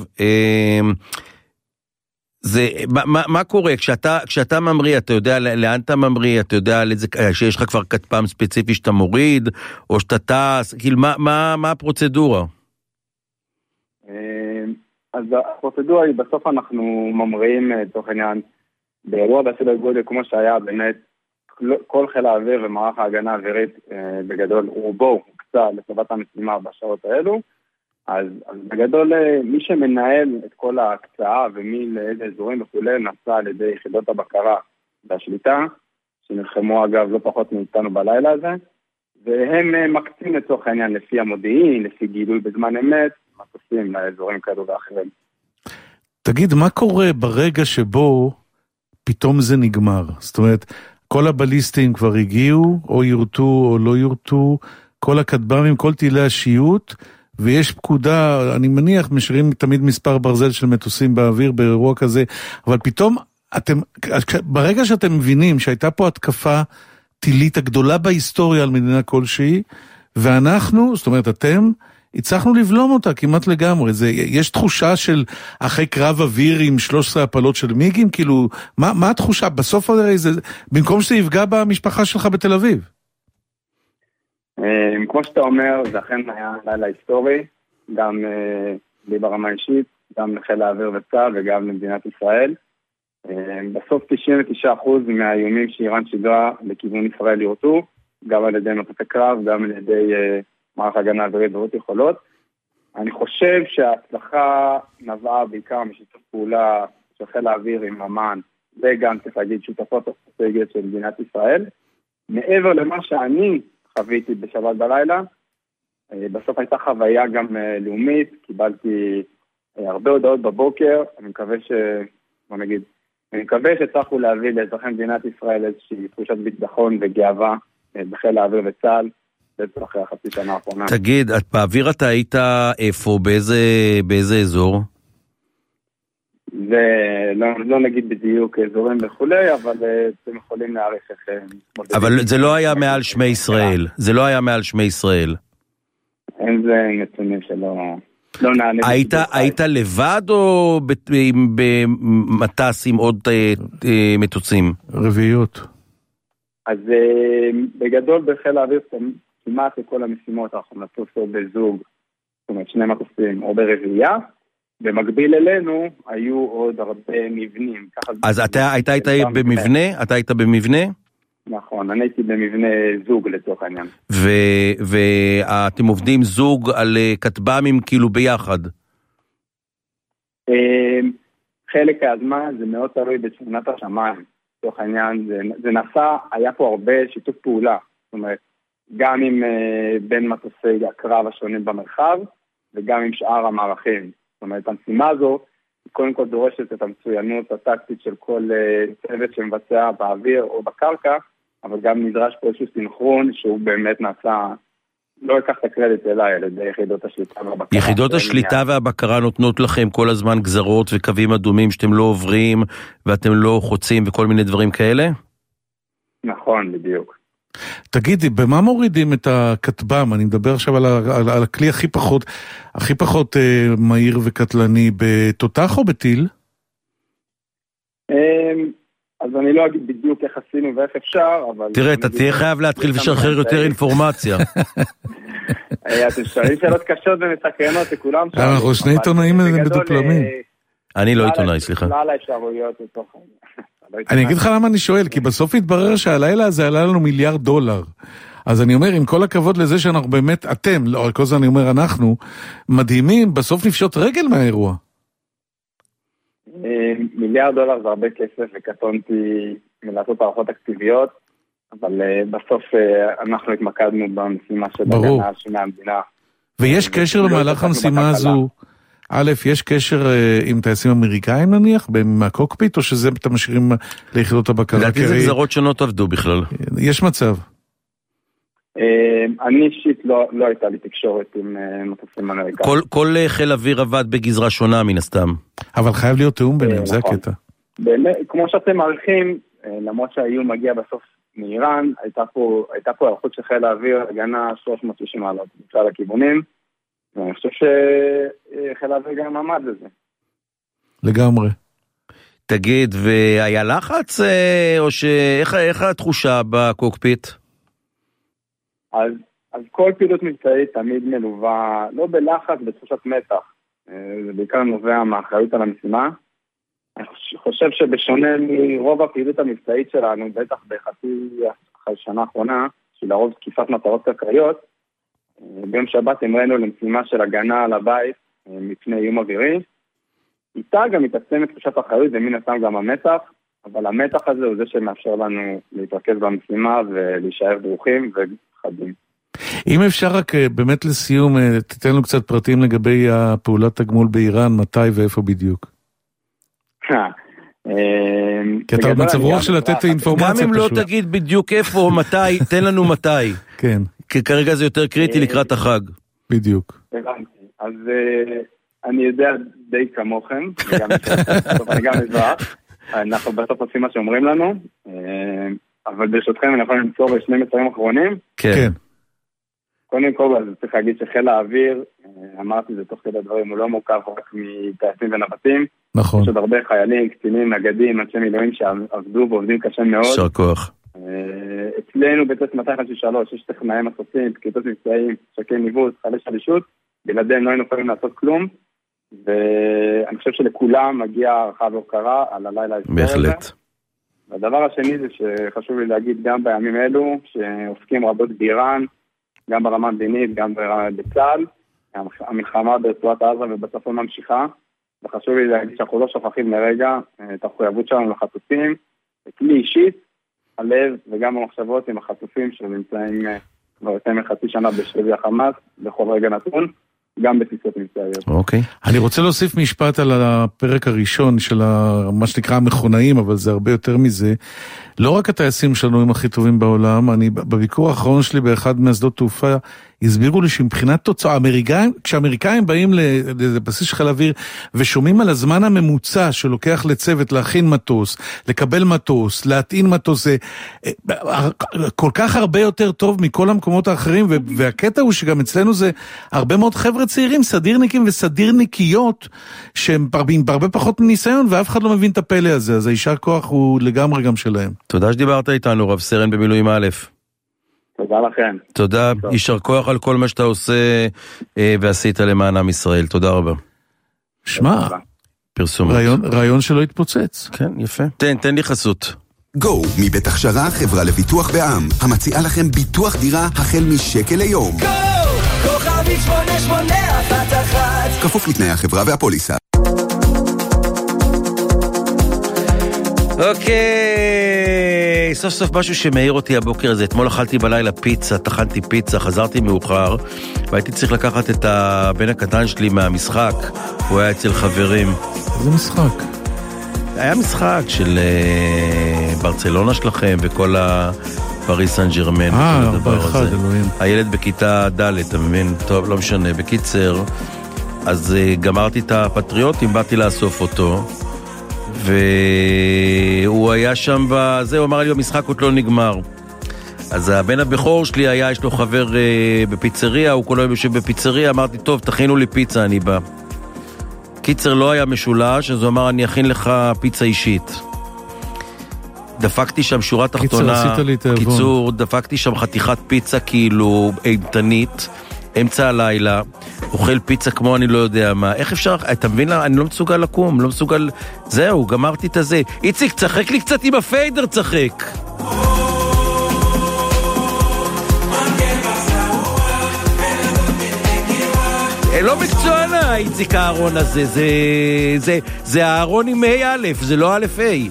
זה, מה, מה קורה? כשאתה, כשאתה ממריא, אתה יודע לאן אתה ממריא, אתה יודע שיש לך כבר כטב"ם ספציפי שאתה מוריד, או שאתה טס, כאילו, מה, מה, מה הפרוצדורה? אז הפרוצדורה היא, בסוף אנחנו ממריאים, תוך עניין, באירוע בסדר גודל, כמו שהיה באמת, כל חיל האוויר ומערך ההגנה האווירית בגדול רובו הוקצה לטובת המשימה בשעות האלו, אז, אז בגדול מי שמנהל את כל ההקצאה ומי לאיזה אזורים וכולי נעשה על ידי יחידות הבקרה והשליטה, שנלחמו אגב לא פחות מאיתנו בלילה הזה, והם מקצים לצורך העניין לפי המודיעין, לפי גילוי בזמן אמת, מטוסים לאזורים כאלו ואחרים. תגיד, מה קורה ברגע שבו פתאום זה נגמר? זאת אומרת, כל הבליסטים כבר הגיעו, או יורטו או לא יורטו, כל הכטב"מים, כל טילי השיוט, ויש פקודה, אני מניח, משאירים תמיד מספר ברזל של מטוסים באוויר באירוע כזה, אבל פתאום אתם, ברגע שאתם מבינים שהייתה פה התקפה טילית הגדולה בהיסטוריה על מדינה כלשהי, ואנחנו, זאת אומרת אתם, הצלחנו לבלום אותה כמעט לגמרי. זה, יש תחושה של אחרי קרב אוויר עם שלוש עשרה הפלות של מיגים, כאילו, מה, מה התחושה? בסוף הרי זה, במקום שזה יפגע במשפחה שלך בתל אביב. כמו שאתה אומר, זה אכן היה לילה היסטורי, גם לי ברמה אישית, גם לחיל האוויר וצה"ל וגם למדינת ישראל. בסוף תשעים ותשעה אחוז מהאיומים שאיראן שידרה לכיוון ישראל יורתו, גם על ידי מטוסי קרב, גם על ידי מערך הגנה אווירית ועוד יכולות. אני חושב שההצלחה נבעה בעיקר משיתוף פעולה של חיל האוויר עם אמ"ן, וגם צריך להגיד שותפות אסטרטגיות של מדינת ישראל. מעבר למה שאני חוויתי בשבת בלילה, בסוף הייתה חוויה גם לאומית, קיבלתי הרבה הודעות בבוקר, אני מקווה ש... בוא נגיד, אני מקווה שצריכו להביא לאזרחי מדינת ישראל איזושהי תחושת ביטחון וגאווה בחיל האוויר וצה"ל, בעצם אחרי החצי שנה האחרונה. תגיד, באוויר אתה היית איפה, באיזה, באיזה אזור? זה לא, לא נגיד בדיוק אזורים וכולי, אבל אתם יכולים להעריך איך... אבל זה לא היה מעל שמי ישראל, זה לא היה מעל שמי ישראל. אין זה נתונים שלא... לא נענה. היית, היית לבד או במטס עם עוד מטוסים? רביעיות. אז בגדול בחיל האוויר כמעט לכל המשימות אנחנו נטוס או בזוג, זאת אומרת שני מטוסים או ברביעייה, במקביל אלינו היו עוד הרבה מבנים. אז אתה היית במבנה? אתה היית במבנה? נכון, אני הייתי במבנה זוג לצורך העניין. ואתם עובדים זוג על כטב"מים כאילו ביחד? חלק הזמן זה מאוד תלוי בתמונת השמיים. לצורך העניין זה נעשה, היה פה הרבה שיתוף פעולה. זאת אומרת, גם עם בין מטוסי הקרב השונים במרחב, וגם עם שאר המערכים. זאת אומרת, המשימה הזו, קודם כל דורשת את המצוינות הטקטית של כל צוות שמבצע באוויר או בקרקע, אבל גם נדרש פה איזשהו סינכרון שהוא באמת נעשה, לא אקח את הקרדיט אליי, על ידי יחידות השליטה והבקרה. יחידות השליטה והבקרה נותנות לכם כל הזמן גזרות וקווים אדומים שאתם לא עוברים ואתם לא חוצים וכל מיני דברים כאלה? נכון, בדיוק. תגידי, במה מורידים את הכטב"ם? אני מדבר עכשיו על, על, על הכלי הכי פחות, הכי פחות אה, מהיר וקטלני, בתותח או בטיל? אז אני לא אגיד בדיוק איך עשינו ואיך אפשר, אבל... תראה, אתה תהיה חייב להתחיל לשחרר יותר אינפורמציה. אתם שואלים שאלות קשות ומסקרנות לכולם. אנחנו שני עיתונאים מדופלמים. אני לא עיתונאי, סליחה. לא על האפשרויות לתוך... אני אגיד לך למה אני שואל, כי בסוף התברר שהלילה הזה עלה לנו מיליארד דולר. אז אני אומר, עם כל הכבוד לזה שאנחנו באמת, אתם, לא, כל זה אני אומר אנחנו, מדהימים, בסוף נפשוט רגל מהאירוע. מיליארד דולר זה הרבה כסף, וקטונתי מלעשות הערכות אקטיביות, אבל בסוף אנחנו התמקדנו במשימה של הגנה של המדינה. ויש קשר במהלך המשימה הזו, א', יש קשר עם טייסים אמריקאים נניח, מהקוקפיט, או שזה אתם משאירים ליחידות הבקרה? לדעתי זה גזרות שונות עבדו בכלל. יש מצב. אני אישית לא הייתה לי תקשורת עם מטוסים אמריקאים. כל חיל אוויר עבד בגזרה שונה מן הסתם. אבל חייב להיות תאום ביניהם, זה הקטע. באמת, כמו שאתם מעריכים, למרות שהאיום מגיע בסוף מאיראן, הייתה פה הערכות של חיל האוויר, הגנה שלוש מאות שישים מעלות בכלל הכיוונים, ואני חושב שחיל האוויר גם עמד לזה. לגמרי. תגיד, והיה לחץ, או שאיך התחושה בקוקפיט? אז, אז כל פעילות מבצעית תמיד מלווה, לא בלחץ, בתחושת מתח. זה בעיקר נובע מהאחריות על המשימה. אני חושב שבשונה מרוב הפעילות המבצעית שלנו, בטח בחצי שנה האחרונה, שלרוב תקיפת מטרות קרקעיות, ביום שבת אמרנו למשימה של הגנה על הבית מפני איום אווירי. איתה גם מתעצמת תחושת האחריות, ומן הסתם גם המתח, אבל המתח הזה הוא זה שמאפשר לנו להתרכז במשימה ולהישאר דרוכים וחדים. אם אפשר רק באמת לסיום, תתן לנו קצת פרטים לגבי הפעולת תגמול באיראן, מתי ואיפה בדיוק. כי אתה מצב רוח של לתת אינפורמציה פשוט. גם אם לא תגיד בדיוק איפה או מתי, תן לנו מתי. כן. כי כרגע זה יותר קריטי לקראת החג. בדיוק. אז אני יודע די כמוכם, אני גם אזרח, אנחנו בסוף עושים מה שאומרים לנו, אבל ברשותכם אני יכול למצוא בשני מסרים אחרונים. כן. קודם כל, אז צריך להגיד שחיל האוויר, אמרתי זה תוך כדי דברים, הוא לא מורכב רק מטייסים ונווטים. נכון. יש עוד הרבה חיילים, קצינים, נגדים, אנשי מילואים שעבדו ועובדים קשה מאוד. יישר כוח. אצלנו בטס מאתיים חמישים ושלוש יש טכנאי מסופים, פקידות מבצעים, שקי ניווט, חיילי שלישות, בלעדיהם לא היינו יכולים לעשות כלום, ואני חושב שלכולם מגיע הערכה והוקרה על הלילה ההיסטורי הזה. בהחלט. והדבר השני זה שחשוב לי להגיד גם בימים אלו, שעוסקים רבות באיראן, גם ברמה המדינית, גם בצה"ל, המלחמה ברצועת עזה ובצפון ממשיכה, וחשוב לי להגיד שאנחנו לא שוכחים לרגע את המחויבות שלנו לחטופים, את לי אישית, הלב וגם המחשבות עם החטופים שנמצאים כבר יותר מחצי שנה בשבי החמאס, בכל רגע נתון, גם בטיסות מבצעיות. אוקיי. אני רוצה להוסיף משפט על הפרק הראשון של מה שנקרא המכונאים, אבל זה הרבה יותר מזה. לא רק הטייסים שלנו הם הכי טובים בעולם, אני בביקור האחרון שלי באחד מהשדות תעופה, הסבירו לי שמבחינת תוצאה, האמריקאים, כשהאמריקאים באים לבסיס של חיל האוויר ושומעים על הזמן הממוצע שלוקח לצוות להכין מטוס, לקבל מטוס, להטעין מטוס, זה כל כך הרבה יותר טוב מכל המקומות האחרים, והקטע הוא שגם אצלנו זה הרבה מאוד חבר'ה צעירים, סדירניקים וסדירניקיות, שהם בהרבה פחות מניסיון, ואף אחד לא מבין את הפלא הזה, אז הישר כוח הוא לגמרי גם שלהם. תודה שדיברת איתנו, רב סרן במילואים א'. תודה לכם. תודה, יישר כוח על כל מה שאתה עושה אה, ועשית למען עם ישראל, תודה רבה. שמע, פרסומות. רעיון, רעיון שלא התפוצץ. כן, יפה. תן, תן לי חסות. גו, מבית הכשרה, חברה לביטוח בעם, המציעה לכם ביטוח דירה החל משקל ליום. גו! כוכבי שמונה שמונה אחת אחת. כפוף לתנאי החברה והפוליסה. אוקיי, סוף סוף משהו שמאיר אותי הבוקר הזה. אתמול אכלתי בלילה פיצה, תחנתי פיצה, חזרתי מאוחר, והייתי צריך לקחת את הבן הקטן שלי מהמשחק, הוא היה אצל חברים. איזה משחק? היה משחק של uh, ברצלונה שלכם וכל הפריס סן ז'רמן. אה, ארבע אחד, אלוהים. הילד בכיתה ד', אתה מבין? טוב, לא משנה. בקיצר, אז uh, גמרתי את הפטריוטים, באתי לאסוף אותו, והוא היה שם בזה, הוא אמר לי, המשחק עוד לא נגמר. אז הבן הבכור שלי היה, יש לו חבר uh, בפיצריה, הוא כל היום יושב בפיצריה, אמרתי, טוב, תכינו לי פיצה, אני בא. קיצר לא היה משולש, אז הוא אמר, אני אכין לך פיצה אישית. דפקתי שם שורה תחתונה, קיצר, עשית לי תאבון. קיצור, דפקתי שם חתיכת פיצה כאילו אימתנית, אמצע הלילה, אוכל פיצה כמו אני לא יודע מה. איך אפשר, אתה מבין? אני לא מסוגל לקום, לא מסוגל, זהו, גמרתי את הזה. איציק, צחק לי קצת עם הפיידר, צחק. לא מקצוענה, איציק הארון הזה, זה, זה, זה הארון עם א' א', זה לא א' א'.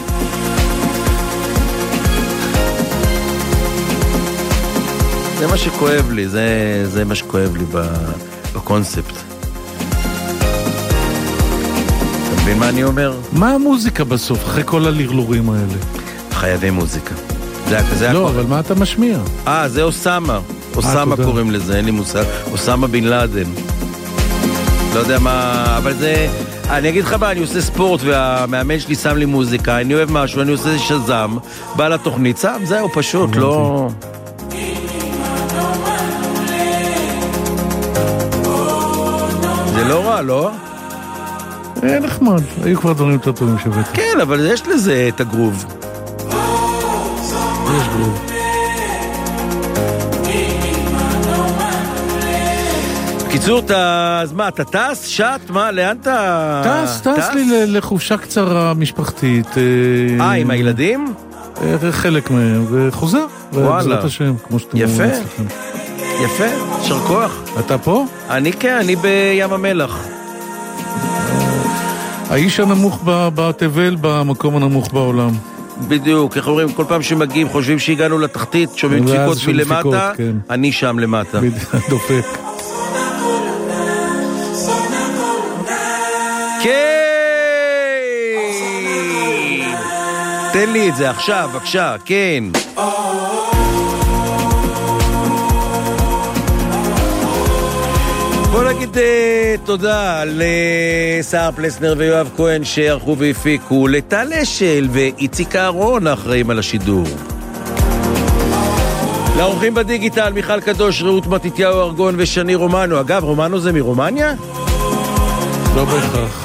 זה מה שכואב לי, זה, זה מה שכואב לי בקונספט. אתה מבין מה אני אומר? מה המוזיקה בסוף, אחרי כל הלרלורים האלה? חייבי מוזיקה. זה, זה לא, הכל. אבל מה אתה משמיע? אה, זה אוסמה. אוסמה קוראים לזה, אין לי מושג. אוסמה בן לאדן. לא יודע מה, אבל זה... אני אגיד לך מה, אני עושה ספורט והמאמן שלי שם לי מוזיקה, אני אוהב משהו, אני עושה שזם, בא לתוכנית, שם, זהו, פשוט, לא... זה לא רע, לא? אה, נחמד, היו כבר דברים יותר טובים שבטח. כן, אבל יש לזה את הגרוב. יש גרוב. קיצור, אז מה, אתה טס? שט? מה, לאן אתה... טס, טס לי לחופשה קצרה משפחתית. אה, עם הילדים? חלק מהם, וחוזר. וואלה. יפה, יפה, שר כוח. אתה פה? אני כן, אני בים המלח. האיש הנמוך בתבל במקום הנמוך בעולם. בדיוק, איך אומרים, כל פעם שמגיעים חושבים שהגענו לתחתית, שומעים דפיקות מלמטה, אני שם למטה. דופק. כן! תן לי את זה עכשיו, בבקשה, כן. בוא נגיד תודה לסער פלסנר ויואב כהן שערכו והפיקו, לטל אשל ואיציק אהרון האחראים על השידור. לאורחים בדיגיטל מיכל קדוש, רעות מתתיהו ארגון ושני רומנו. אגב, רומנו זה מרומניה? לא בהכרח.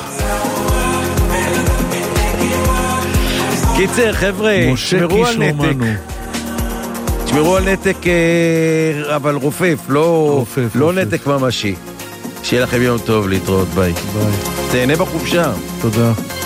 קיצר, חבר'ה, שמרו על נתק. שמרו על נתק, אבל רופף, לא, לא נתק ממשי. שיהיה לכם יום טוב, להתראות, ביי. ביי. תהנה בחופשה. תודה.